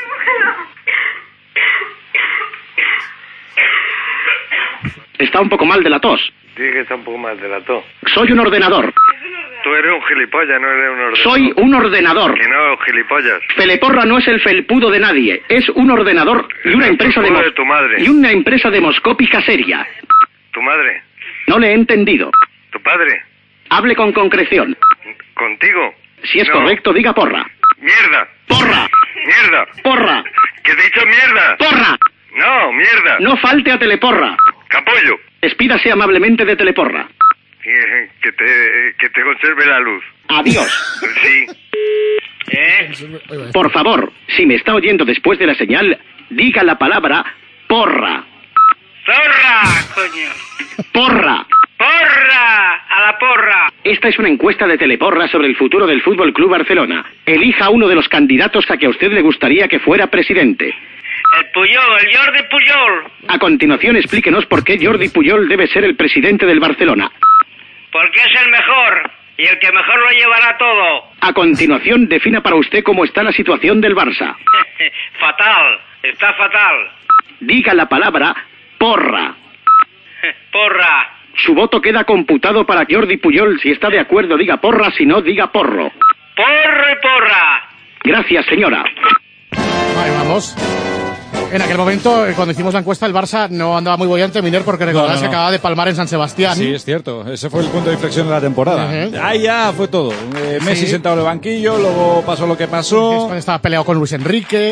Está un poco mal de la tos. Dije que está un poco más de la tos. Soy un ordenador. Tú eres un gilipollas, no eres un ordenador. Soy un ordenador. Que no, gilipollas. Teleporra no es el felpudo de nadie. Es un ordenador y una El empresa de, felpudo mos- de tu madre. y una empresa demoscópica seria. Tu madre. No le he entendido. Tu padre. Hable con concreción. ¿Contigo? Si es No. correcto, diga porra. ¡Mierda! ¡Porra! ¡Mierda! ¡Porra! ¡Que te he dicho mierda! ¡Porra! ¡No, mierda! No falte a Teleporra. ¡Capollo! Despídase amablemente de Teleporra. Que, que te, que te conserve la luz. Adiós. Sí. ¿Eh? Por favor, si me está oyendo después de la señal, diga la palabra porra. ¡Zorra, coño! ¡Porra! ¡Porra! ¡A la porra! Esta es una encuesta de Teleporra sobre el futuro del Fútbol Club Barcelona. Elija uno de los candidatos a que a usted le gustaría que fuera presidente. El Puyol, el Jordi Puyol. A continuación, explíquenos por qué Jordi Puyol debe ser el presidente del Barcelona. Porque es el mejor. Y el que mejor lo llevará todo. A continuación, defina para usted cómo está la situación del Barça. Fatal. Está fatal. Diga la palabra porra. Porra. Su voto queda computado para Jordi Puyol. Si está de acuerdo, diga porra. Si no, diga porro. Porro y porra. Gracias, señora. Ahí vamos. En aquel momento, eh, cuando hicimos la encuesta, el Barça no andaba muy bollante, Miner, porque recordad No, no, que no. acababa de palmar en San Sebastián. Sí, es cierto. Ese fue el punto de inflexión de la temporada. Ujú. Ahí ya fue todo. Eh, Messi Sí. sentado en el banquillo, luego pasó lo que pasó. España estaba peleado con Luis Enrique.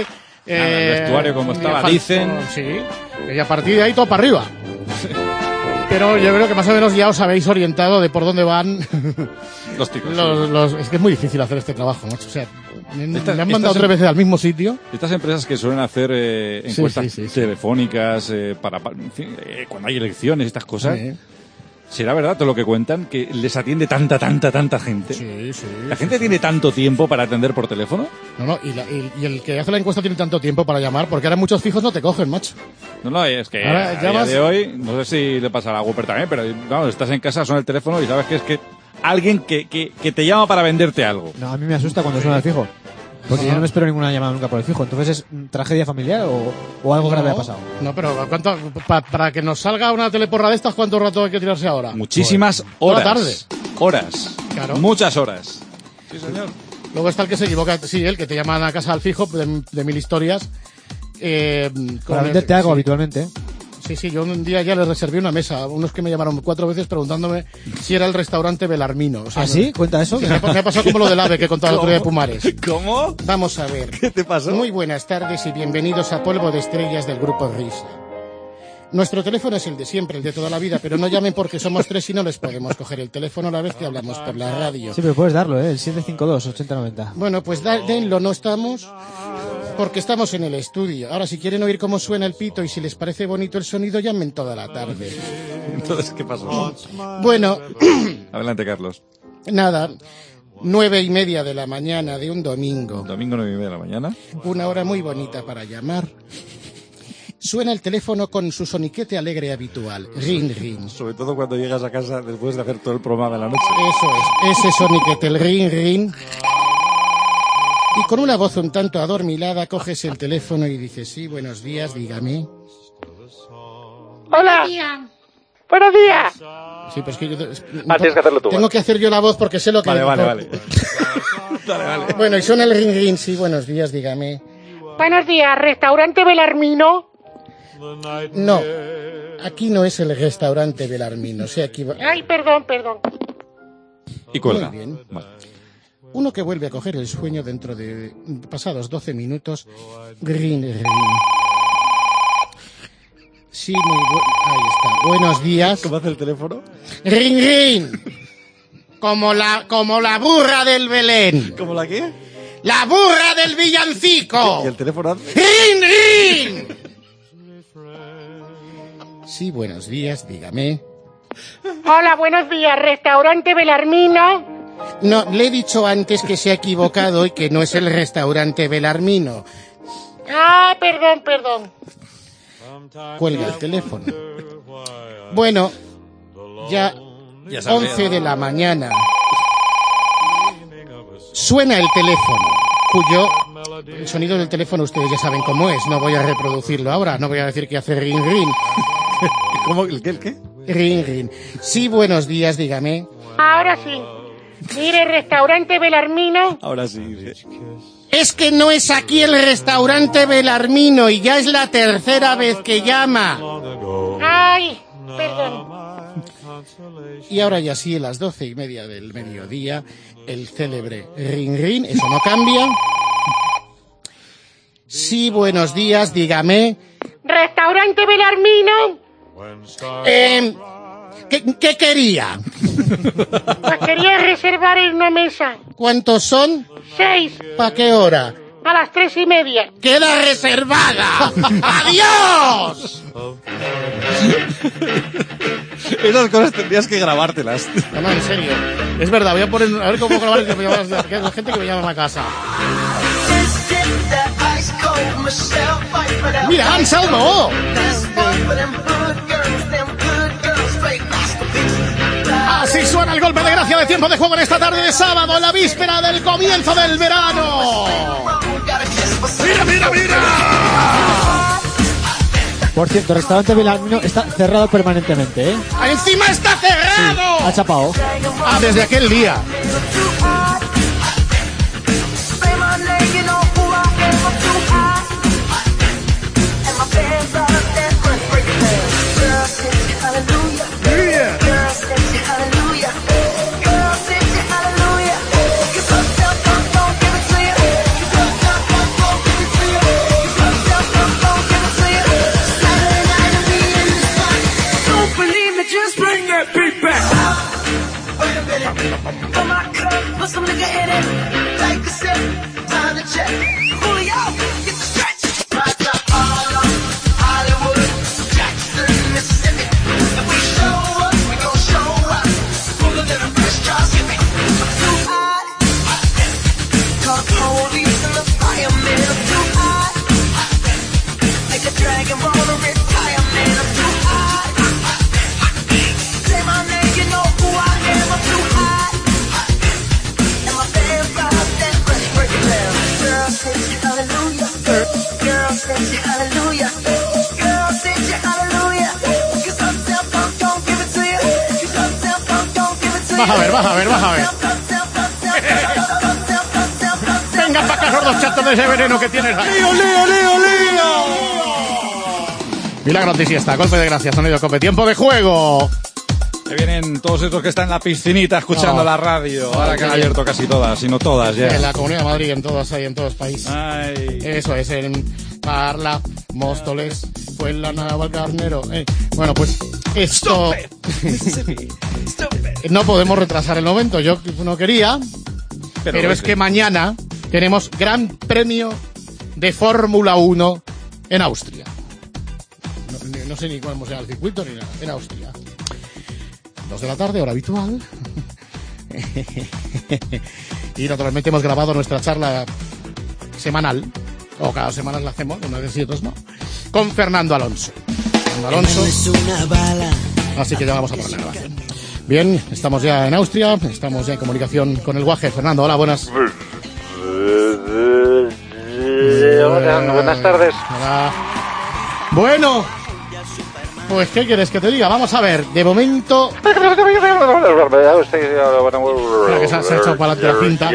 Eh, el vestuario como estaba, fal- dicen. Sí, y a partir de ahí todo para arriba. Pero yo creo que más o menos ya os habéis orientado de por dónde van los chicos. Los, los, es que es muy difícil hacer este trabajo, macho. O sea, me, Esta, me han mandado em- tres veces al mismo sitio. Estas empresas que suelen hacer eh, Sí, encuestas sí, sí, sí. telefónicas eh, para, para- en fin, eh, cuando hay elecciones, estas cosas. Sí. ¿Será verdad todo lo que cuentan? ¿Que les atiende tanta, tanta, tanta gente? Sí, sí. ¿La gente tiene tanto tiempo para atender por teléfono? No, no, y, la- y- y el que hace la encuesta tiene tanto tiempo para llamar, porque ahora muchos fijos no te cogen, macho. No, no, es que Ahora a llamas- día de hoy, no sé si le pasará a Whopper también, pero vamos, estás en casa, suena el teléfono y sabes que es que alguien que, que, que te llama para venderte algo. No, a mí me asusta cuando suena el fijo. Porque Ajá. yo no me espero ninguna llamada nunca por el fijo. Entonces, ¿es mm, tragedia familiar o, o algo grave ha pasado? No, pero ¿cuánto, pa- para que nos salga una teleporra de estas, ¿cuánto rato hay que tirarse ahora? Muchísimas Toda horas. la tarde. Horas. Claro. Muchas horas. Sí, señor. Luego está el que se equivoca, sí, el que te llaman a casa al fijo de, de mil historias. Eh, Para con venderte el- algo sí. habitualmente. ¿eh? Sí, sí, yo un día ya les reservé una mesa a unos que me llamaron cuatro veces preguntándome si era el restaurante Belarmino. O sea, ¿Ah, sí? ¿Cuenta eso? Me ha, me ha pasado como lo del ave que he contado el otro día de Pumares. ¿Cómo? Vamos a ver. ¿Qué te pasó? Muy buenas tardes y bienvenidos a Polvo de Estrellas del Grupo Risa. Nuestro teléfono es el de siempre, el de toda la vida, pero no llamen porque somos tres y no les podemos coger el teléfono a la vez que hablamos por la radio. Sí, pero puedes darlo, ¿eh? El siete cinco dos, ochenta noventa. Bueno, pues da- denlo, no estamos, porque estamos en el estudio. Ahora, si quieren oír cómo suena el pito y si les parece bonito el sonido, llamen toda la tarde. Entonces, ¿qué pasó? Bueno, Adelante, Carlos. nada, nueve y media de la mañana de un domingo. Domingo nueve y media de la mañana. Una hora muy bonita para llamar. Suena el teléfono con su soniquete alegre habitual. Ring, ring. Sobre todo cuando llegas a casa después de hacer todo el programa de la noche. Eso es, ese soniquete, el ring, ring. Y con una voz un tanto adormilada coges el teléfono y dices, sí, buenos días, dígame. Hola. Buenos días. Sí, pero es que yo... es- Ah, tienes que hacerlo tú, Tengo vale. que hacer yo la voz porque sé lo que... Vale, vale, vale. Dale, vale. Bueno, y suena el ring, ring, sí, buenos días, dígame. Buenos días, restaurante Belarmino. No, aquí no es el restaurante Belarmino, se equivo- Ay, perdón, perdón. Y cuelga. Muy bien. Vale. Uno que vuelve a coger el sueño dentro de pasados doce minutos. Ring, ring. Sí, muy bueno. Ahí está. Buenos días. ¿Cómo hace el teléfono? Ring, ring. Como la, como la burra del Belén. ¿Cómo la qué? La burra del villancico. ¿Y el teléfono hace? ¡Ring, ring! Sí, buenos días, dígame. Hola, buenos días, restaurante Belarmino. No, le he dicho antes que se ha equivocado y que no es el restaurante Belarmino. Ah, perdón, perdón. Cuelga el teléfono. Bueno, ya Ya sabía. once de la mañana. Suena el teléfono, cuyo el sonido del teléfono ustedes ya saben cómo es. No voy a reproducirlo ahora, no voy a decir que hace ring ring. ¿Cómo? ¿El qué? ¿El qué? Ring ring. Sí, buenos días, dígame. Ahora sí. Mire, restaurante Belarmino. Ahora sí. sí. Es que no es aquí el restaurante Belarmino y ya es la tercera vez que llama. Ay, perdón. Y ahora ya sí, a las doce y media del mediodía, el célebre ring ring, eso no cambia. Sí, buenos días, dígame. Restaurante Belarmino. Eh, ¿qué, qué quería? Pues quería reservar en una mesa. ¿Cuántos son? Seis. ¿Para qué hora? A las tres y media. ¡Queda reservada! ¡Adiós! Esas cosas tendrías que grabártelas. No, no, en serio. Es verdad, voy a poner... A ver cómo grabar que me llamas, que hay gente que me llama a casa. ¡Mira, Anselmo! Así suena el golpe de gracia de tiempo de juego en esta tarde de sábado, en la víspera del comienzo del verano. ¡Mira, mira, mira! Por cierto, el restaurante Belarmino está cerrado permanentemente, ¿eh? ¡Encima está cerrado! Ha chapado. Ah, desde aquel día. beat back. Wait a minute. Fill my cup, put some nigga in it. Take a sip, time to check. Julio, get the stretch. Right to Harlem, Hollywood, Jackson, Mississippi. If we show up, we gon' show up. Fuller than a fresh drop. I'm too hot. Call the police and the firemen. I'm too hot. Like a dragon, wanna retire, man. I'm too hot. Say my name, you know who I am. I'm too hot. And my band vibes that fresh, break it down. Girl, say you hallelujah. Girl, say you hallelujah. Girl, say you hallelujah. Cause Uptown Funk don't give it to you. Cause Uptown Funk don't give it to you. Vas a ver, vas a ver, vas a ver. Venga para acá, sordos chatos de ese veneno que tienes ahí. ¡Lío, lío, lío, lío! Milagro anti-siesta, golpe de gracia, sonido Cope, tiempo de juego. Que vienen todos estos que están en la piscinita escuchando No. la radio. No, Ahora que han sí. abierto casi todas, si no todas ya. En la Comunidad de Madrid, en todos ahí, en todos los países. Ay. Eso es, en Parla, Móstoles, Fuenlabrada, Valcarnero. Eh. Bueno, pues esto... No podemos retrasar el momento, yo no quería, pero, pero es que mañana tenemos Gran Premio de Fórmula uno en Austria. No, no sé ni cómo se llama el circuito ni nada, en Austria. Dos de la tarde, hora habitual. Y naturalmente hemos grabado nuestra charla semanal, o cada semana la hacemos, unas veces y otras no, con Fernando Alonso. Fernando Alonso. Así que ya vamos a poner la grabación. Bien, estamos ya en Austria, estamos ya en comunicación con el guaje. Fernando, hola, buenas. Hola, buenas tardes. Hola. Bueno, pues ¿qué quieres que te diga? Vamos a ver, de momento... Espera, que se ha, se ha echado para adelante la cinta.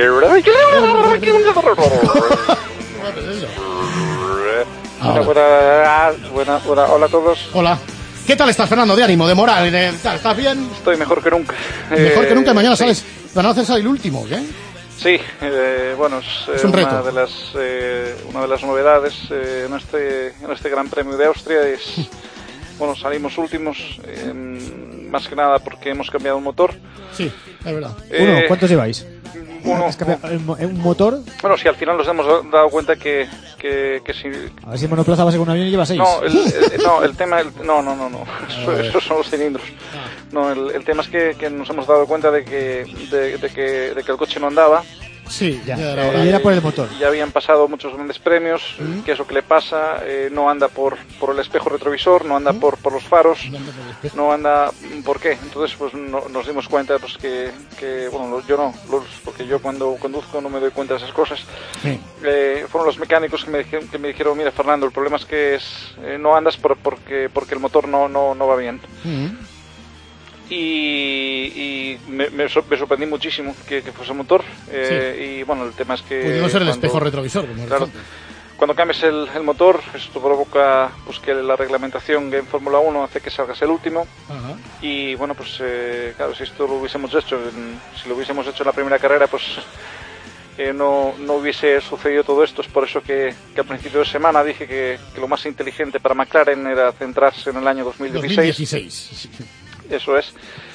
Hola, buena, buena, buena, hola a todos. Hola. ¿Qué tal estás, Fernando? De ánimo, de moral, de, ¿estás bien? Estoy mejor que nunca. Mejor que nunca, mañana sí. sales. Van a hacer el último, ¿eh? Sí, eh, bueno, es, es un una reto. de las eh, una de las novedades eh, en este en este Gran Premio de Austria es bueno, salimos últimos eh, más que nada porque hemos cambiado el motor. Sí, es verdad. Eh, Uno, ¿cuántos lleváis? Uno. ¿Un motor? Bueno, sí, al final nos hemos dado cuenta que que, que si a ver si el monoplaza va a ser un avión y lleva seis. No, el, el, no, el tema el, no, no, no, no. Eso, esos son los cilindros. No, el, el tema es que, que nos hemos dado cuenta de que de, de que de que el coche no andaba. Sí, ya. ya era, y era por el motor. Ya habían pasado muchos grandes premios. ¿Mm? ¿Qué es lo que le pasa? Eh, no anda por, por el espejo retrovisor, no anda ¿Mm? por, por los faros, no anda... ¿Por qué? Entonces pues no, nos dimos cuenta pues que, que bueno, yo no, los, porque yo cuando conduzco no me doy cuenta de esas cosas. Sí. Eh, fueron los mecánicos que me dijeron, que me dijeron mira, Fernando, el problema es que es, eh, no andas por, porque, porque el motor no, no, no va bien. ¿Mm? Y, y me, me, me sorprendí muchísimo que, que fuese motor eh, sí. Y bueno, el tema es que pudiendo ser el cuando, espejo retrovisor como claro, cuando cambias el, el motor esto provoca pues que la reglamentación en Fórmula uno hace que salgas el último. Ajá. Y bueno pues eh, claro, si esto lo hubiésemos hecho en, si lo hubiésemos hecho en la primera carrera pues eh, no, no hubiese sucedido todo esto. Es por eso que, que al principio de semana dije que, que lo más inteligente para McLaren era centrarse en el año dos mil dieciséis, dos mil dieciséis. Eso es.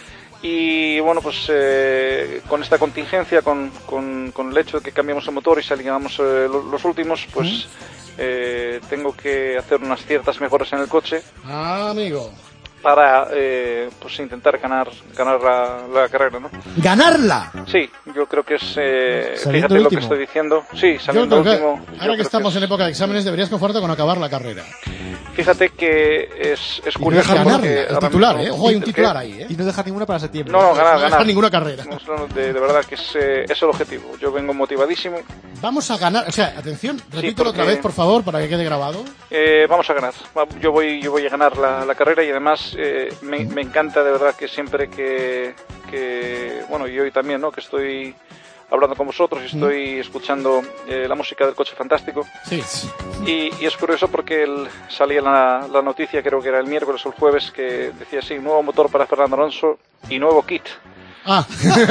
Y bueno, pues eh, con esta contingencia, con, con, con el hecho de que cambiamos el motor y salíamos eh, los, los últimos, pues ¿Mm? eh, tengo que hacer unas ciertas mejoras en el coche. Ah, amigo. Para eh, pues intentar ganar ganar la, la carrera, ¿no? ¿Ganarla? Sí, yo creo que es... Eh, fíjate lo que estoy diciendo. Sí, saliendo último. Ahora que estamos que es... en época de exámenes deberías conformarte con acabar la carrera. Fíjate que es, es curioso no porque... El titular, ¿eh? Ojo, hay un titular ahí, ¿eh? Y no dejar ninguna para septiembre. No, no, ganar, no ganar. ninguna carrera. No, de, de verdad que es, eh, es el objetivo. Yo vengo motivadísimo. Vamos a ganar, o sea, atención, repítelo sí, porque, otra vez, por favor, para que quede grabado. Eh, vamos a ganar. Yo voy, yo voy a ganar la, la carrera y además eh, me, me encanta de verdad que siempre que, que... Bueno, y hoy también, ¿no? Que estoy hablando con vosotros y estoy mm. escuchando eh, la música del Coche Fantástico. Sí. Y, y es curioso porque el, salía la, la noticia, creo que era el miércoles o el jueves, que decía así, nuevo motor para Fernando Alonso y nuevo kit. Ah.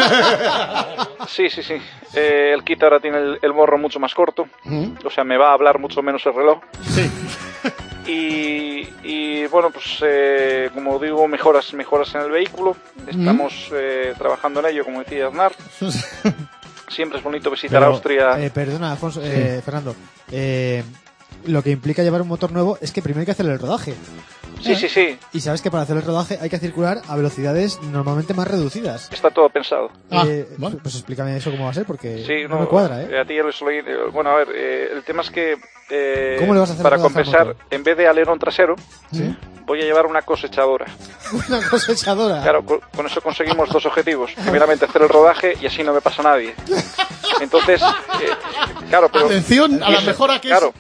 Sí, sí, sí. Eh, el kit ahora tiene el, el morro mucho más corto. Mm. O sea, me va a hablar mucho menos el reloj. Sí. Y, y bueno, pues eh, como digo, mejoras mejoras en el vehículo. Estamos Mm. eh, trabajando en ello, como decía Aznar. Siempre es bonito visitar Pero, Austria. eh, perdona, Alfonso, eh, Fernando. Eh, lo que implica llevar un motor nuevo es que primero hay que hacer el rodaje. Sí, sí, sí. Y sabes que para hacer el rodaje hay que circular a velocidades normalmente más reducidas. Está todo pensado. Eh, Pues explícame eso cómo va a ser, porque Sí, no, me cuadra, ¿eh? A ti ya lo suelo ir- eh, Bueno, a ver, eh, el tema es que eh, ¿Cómo le vas a hacer para el rodaje al compensar, motor? en vez de alerón trasero, ¿Sí? voy a llevar una cosechadora. Una cosechadora. Claro, con, con eso conseguimos dos objetivos. Primeramente hacer el rodaje y así no me pasa nadie. Entonces, eh, claro, pero... Atención a la y- mejora que Claro.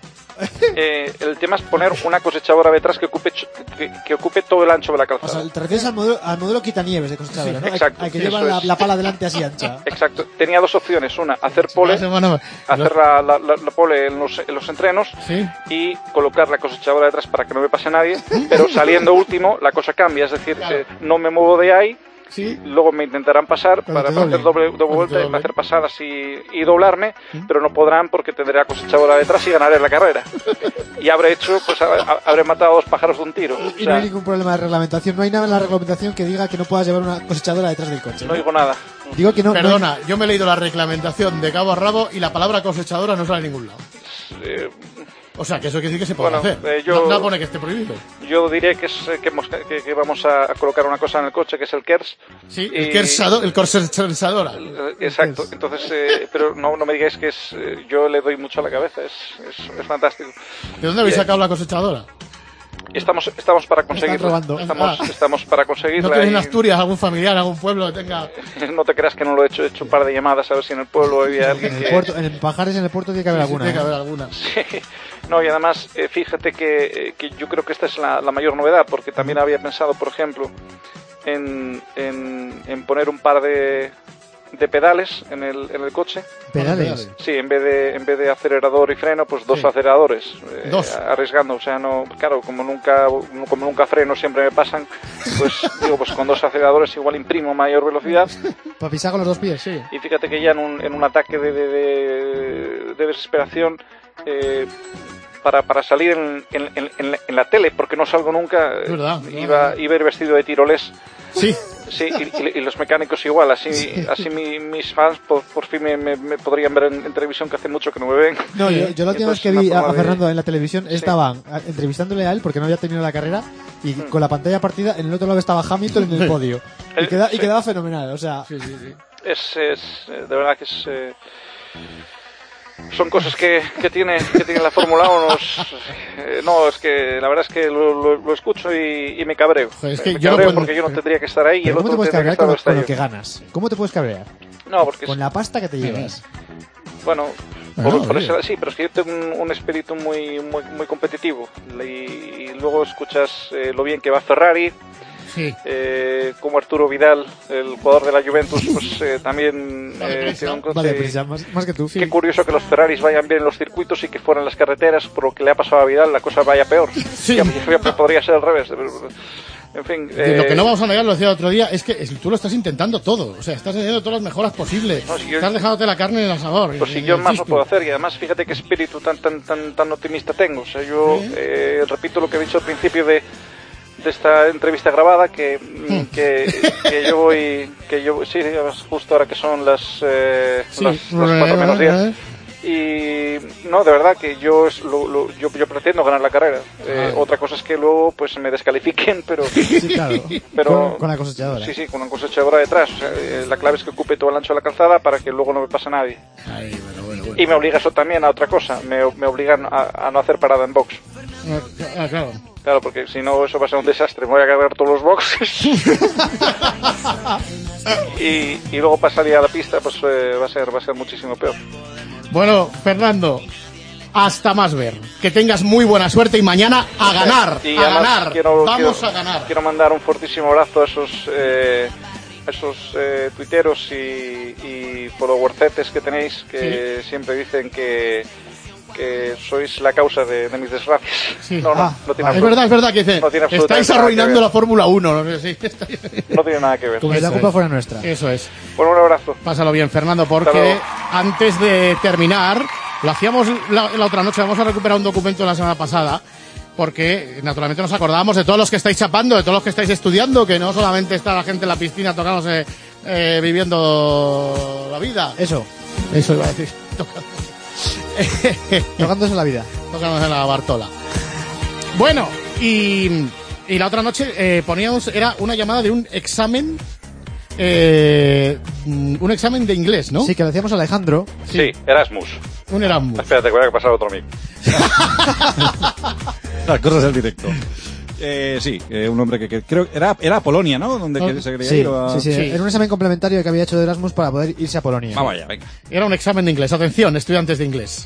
Eh, el tema es poner una cosechadora detrás que ocupe ch- que, que ocupe todo el ancho de la O calzada. sea, te refieres al modelo, al modelo quitanieves de cosechadora, Sí, ¿no? Hay- exacto, Hay, que eso llevar la, es. la pala delante así ancha. Exacto. Tenía dos opciones. Una, hacer pole, hacer la, la, la- la pole en los, en los entrenos y colocar la cosechadora detrás para que no me pase nadie. Pero saliendo último, la cosa cambia. Es decir, eh, no me muevo de ahí. Luego me intentarán pasar Cuando para te hacer doble, doble Cuando vuelta te y doble. hacer pasadas y, y doblarme, pero no podrán porque tendré la cosechadora detrás y ganaré la carrera. Y habré hecho, pues ha- ha- habré matado a dos pájaros de un tiro. O Y no sea, hay ningún problema de reglamentación. No hay nada en la reglamentación que diga que no puedas llevar una cosechadora detrás del coche. no digo nada. Digo que no. no hay- Perdona, yo me he leído la reglamentación de cabo a rabo y la palabra cosechadora no sale en ningún lado. Eh, O sea, que eso quiere decir que se puede Bueno, hacer. eh, yo- no, no pone que esté prohibido. Yo diré que, es, eh, que, hemos- que- que vamos a, a colocar una cosa en el coche que es el KERS. Sí, Y- el kersado- el cosechadora. Eh, Exacto, entonces, eh, pero no, no me digáis que es. eh, yo le doy mucho a la cabeza, es, es, es fantástico. ¿De dónde habéis Eh, sacado la cosechadora? Estamos, estamos para conseguirla. robando. Estamos, Ah. estamos para conseguirla. ¿No tienes en y- Asturias algún familiar, algún pueblo que tenga...? No te creas que no lo he hecho, he hecho un par de llamadas a ver si en el pueblo había alguien En el, que... puerto, en el Pajares, en el puerto, tiene que haber Sí, sí, alguna. tiene que ¿eh? haber alguna. Sí. No, y además, eh, fíjate que, eh, que yo creo que esta es la, la mayor novedad, porque también había pensado, por ejemplo, en, en, en poner un par de, de pedales en el, en el coche. ¿Pedales? Sí, en vez de en vez de acelerador y freno, pues dos aceleradores. eh, Dos. Arriesgando, o sea, no, claro, como nunca como nunca freno, siempre me pasan, pues digo, pues con dos aceleradores igual imprimo mayor velocidad. Para pisar con los dos pies, sí. Y fíjate que ya en un, en un ataque de, de, de- de desesperación, eh, para, para salir en, en, en, en la, en la tele, porque no salgo nunca, eh, Es verdad, iba, iba a ir vestido de tirolés. Sí. Sí, y, y- y los mecánicos igual, así, así mi- mis fans por, por fin me, me- me podrían ver en, en televisión, que hace mucho que no me ven. No, yo, yo la última vez Entonces, que una vi a, forma a de- Fernando en la televisión estaban a- entrevistándole a él porque no había terminado la carrera y Mm. con la pantalla partida en el otro lado estaba Hamilton en el podio. Y, Eh, queda- y sí. quedaba fenomenal, o sea... Es, es eh, de verdad que es... eh, son cosas que, que tiene que tiene la Fórmula uno. es- eh, no, es que la verdad es que lo, lo- lo escucho y, y me cabreo. Joder, es que me yo no cabreo puedo- porque yo no tendría que estar ahí y el ¿Pero ¿Cómo te otro puedes tendría que cabrear estar con, donde lo- está con lo que yo. ganas? ¿Cómo te puedes cabrear? No, porque Con la pasta que te llevas. Bueno, Bueno, por, por oye. eso- sí, pero es que yo tengo un, un espíritu muy, muy, muy competitivo. Y, y luego escuchas eh, lo bien que va Ferrari, Sí. eh, como Arturo Vidal, el jugador de la Juventus, pues eh, también eh, tiene un coche... Vale, prisa, más, más que tú. Qué curioso que los Ferraris vayan bien en los circuitos y que fuera en las carreteras, por lo que le ha pasado a Vidal, la cosa vaya peor. Que a mí podría ser al revés. En fin... Que Lo eh, que no vamos a negar, lo decía el otro día, es que es- tú lo estás intentando todo. O sea, estás haciendo todas las mejoras posibles. No, si yo- Estás dejándote la carne en el asador. Pues en- si en yo el más no cisto. puedo hacer, y además fíjate qué espíritu tan tan tan tan optimista tengo. O sea, yo eh, repito lo que he dicho al principio de, de esta entrevista grabada, que, mm, que, que yo voy, que yo sí, sí, justo ahora que son las, eh, Sí. las, las cuatro menos diez. Y no, de verdad que yo es lo, lo- yo, yo pretendo ganar la carrera. Eh, Ah. Otra cosa es que luego pues me descalifiquen, pero Sí, claro. pero Con, con la cosechadora. sí, sí, con una cosechadora detrás. O sea, eh, la clave es que ocupe todo el ancho de la calzada para que luego no me pase nadie. Ay, bueno, bueno, bueno. Y me obliga eso también a otra cosa, me, me obligan a, a no hacer parada en box. Ah, claro. Claro, porque si no eso va a ser un desastre, me voy a cargar todos los boxes. y, y luego para salir a la pista pues eh, va a ser va a ser muchísimo peor. Bueno, Fernando, hasta más ver. Que tengas muy buena suerte y mañana a ganar. Y a además ganar. quiero- Vamos quiero- a ganar. Quiero mandar un fortísimo abrazo a esos eh, a esos eh, tuiteros y, y followercetes que tenéis, que siempre dicen que que sois la causa de, de mis desgracias. Sí. No, no, Ah, no tiene es absolut- verdad, es verdad que dice, no tiene absolutamente estáis nada que arruinando ver. la Fórmula uno. No, sé, sí, estáis- No tiene nada que ver. Como si la Eso culpa es. fuera nuestra. Eso es. Bueno, un abrazo. Pásalo bien, Fernando, Hasta porque luego. antes de terminar, lo hacíamos la, la otra noche, vamos a recuperar un documento de la semana pasada, porque naturalmente nos acordábamos de todos los que estáis chapando, de todos los que estáis estudiando, que no solamente está la gente en la piscina tocándose, eh, viviendo la vida. Eso. Eso iba a decir. Tocándose la vida. Tocándose la Bartola. Bueno, y, y la otra noche eh, poníamos, era una llamada de un examen, eh, un examen de inglés, ¿no? Sí, que le decíamos a Alejandro. Sí, Erasmus. Un Erasmus. Espérate, voy a pasar otro mic. Las cosas del directo. Eh, sí, eh, un hombre que, que creo era era Polonia, ¿no? Donde que se quería sí, ir a... sí, sí, Sí. era un examen complementario que había hecho de Erasmus para poder irse a Polonia. Vamos allá, venga. Era un examen de inglés. Atención, estudiantes de inglés.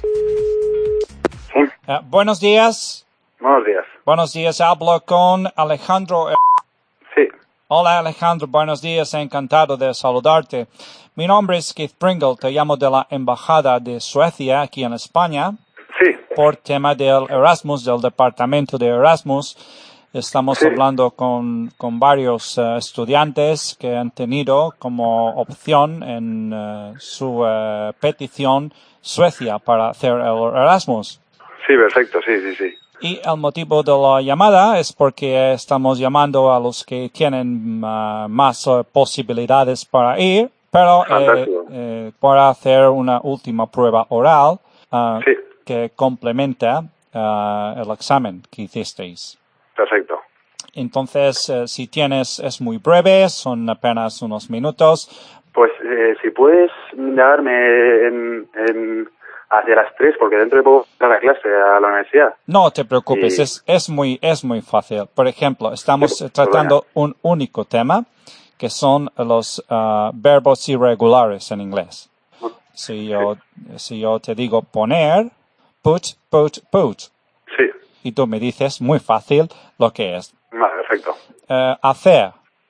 Uh, buenos días. Buenos días. Buenos días, hablo con Alejandro. Sí. Hola Alejandro, buenos días, encantado de saludarte. Mi nombre es Keith Pringle, te llamo de la Embajada de Suecia aquí en España. Sí. Por tema del Erasmus, del departamento de Erasmus. Estamos Sí. hablando con, con varios uh, estudiantes que han tenido como opción en uh, su uh, petición Suecia para hacer el Erasmus. Sí, perfecto, sí, sí, sí. Y el motivo de la llamada es porque estamos llamando a los que tienen uh, más uh, posibilidades para ir, pero eh, eh, para hacer una última prueba oral uh, Sí. que complementa uh, el examen que hicisteis. Perfecto. Entonces, eh, si tienes, es muy breve, son apenas unos minutos. Pues eh, si puedes darme en, en hacia las tres, porque dentro de poco voy a la clase a la universidad. No te preocupes, Y- es, es muy, es muy fácil. Por ejemplo, estamos Sí, eh, tratando un único tema, que son los ah, verbos irregulares en inglés. Si yo, si yo te digo poner, put, put, put. Sí. Y tú me dices muy fácil lo que es. Vale, perfecto. Eh, hacer,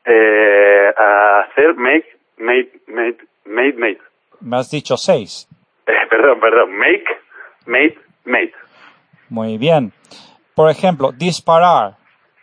Eh, hacer, make, made, made, made, made. me has dicho seis. Eh, perdón, perdón. Make, made, made. Muy bien. Por ejemplo, disparar.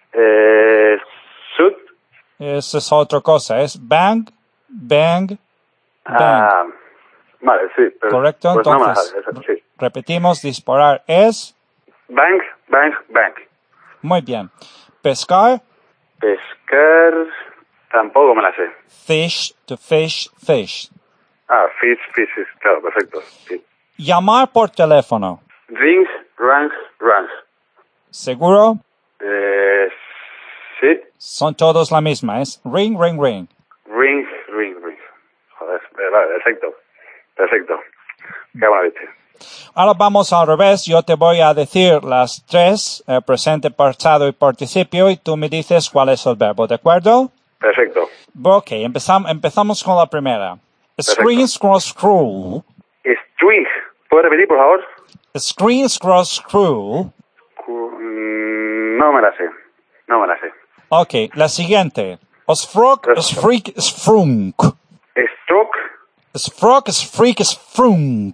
Eh, shoot. Esa es otra cosa. Es bang, bang, bang. Ah, vale, sí. Pero, ¿Correcto? Pues no me la Entonces, sabes, eso, sí. repetimos, disparar es... Bang, bang, bang. Muy bien. Pescar, Pescar, tampoco me la sé. fish, to fish, fish. Ah, fish, fishes, claro, perfecto. Sí. Llamar por teléfono. Rings, ranks, ranks. ¿Seguro? Eh, sí. Son todos la misma, es ring, ring, ring. Ring, ring, ring. Joder, eh, vale, perfecto. Perfecto. Qué buena leche. Ahora vamos al revés, yo te voy a decir las tres, eh, presente, pasado y participio, y tú me dices cuál es el verbo, ¿de acuerdo? Perfecto. Ok, empezam- empezamos con la primera. Screen scroll screw. String. ¿Puedes repetir, por favor? Screen scroll screw. Cu- mm, No me la sé. No me la sé. Ok, la siguiente. Osfrog, sfreak, sfrunk. Stroke. Sfrog, sfreak, sfrunk.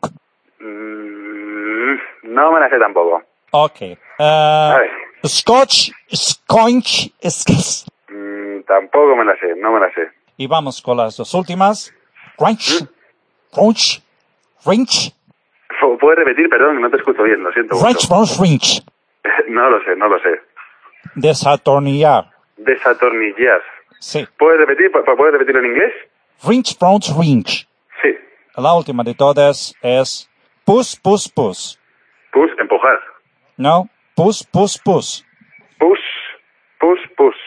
Mm, No me la sé tampoco. Ok. Uh, Scotch, sconch, es... Mm, Tampoco me la sé. No me la sé. Y vamos con las dos últimas. Crunch, crunch, rinch, Fu- ¿Puedes repetir? Perdón, no te escucho bien. Lo siento French mucho. bounce rinch. No lo sé, no lo sé. Desatornillar. Desatornillar. Sí. ¿Puedes repetir? ¿Pu- ¿Puedes repetirlo en inglés? Rinch bounce rinch. Sí. La última de todas es push, push, push. Push, empujar. No, push, push, push. Push, push, push.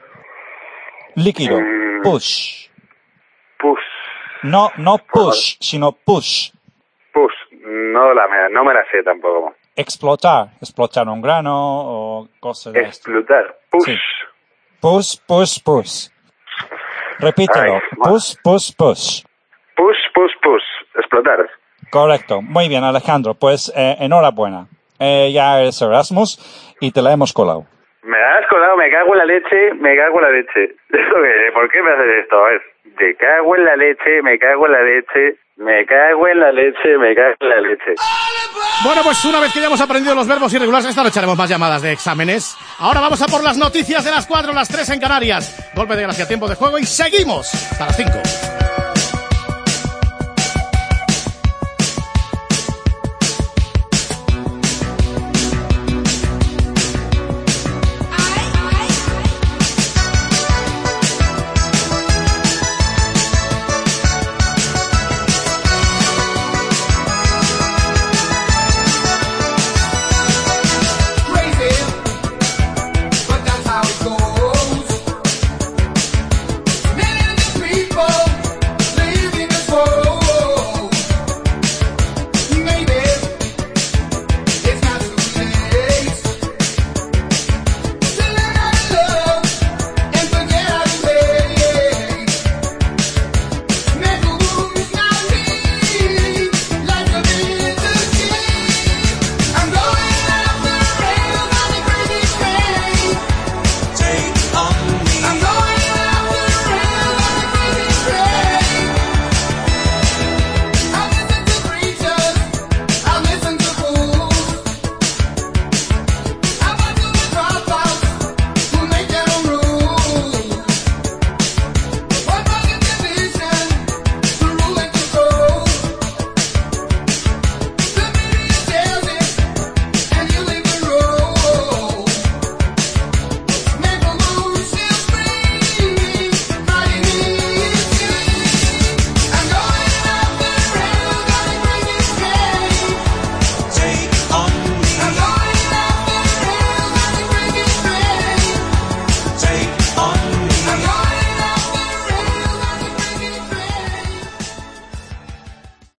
Líquido. Mm. Push. Push. No, no push, sino push. Push. No, la me, no me la sé tampoco. Explotar. Explotar un grano o cosas de esto. Explotar. Push. Sí. Push, push, push. Repítelo. Ay, bueno. Push, push, push. Push, push, push. Explotar. Correcto. Muy bien, Alejandro. Pues eh, enhorabuena. Eh, ya eres Erasmus y te la hemos colado. Me has colado, me cago en la leche, me cago en la leche. ¿Eso qué? ¿Por qué me haces esto? A ver. Me cago en la leche, me cago en la leche, me cago en la leche, me cago en la leche. Bueno, pues una vez que ya hemos aprendido los verbos irregulares, esta noche haremos más llamadas de exámenes. Ahora vamos a por las noticias de las cuatro, las tres en Canarias. Golpe de gracia, tiempo de juego y seguimos hasta las cinco.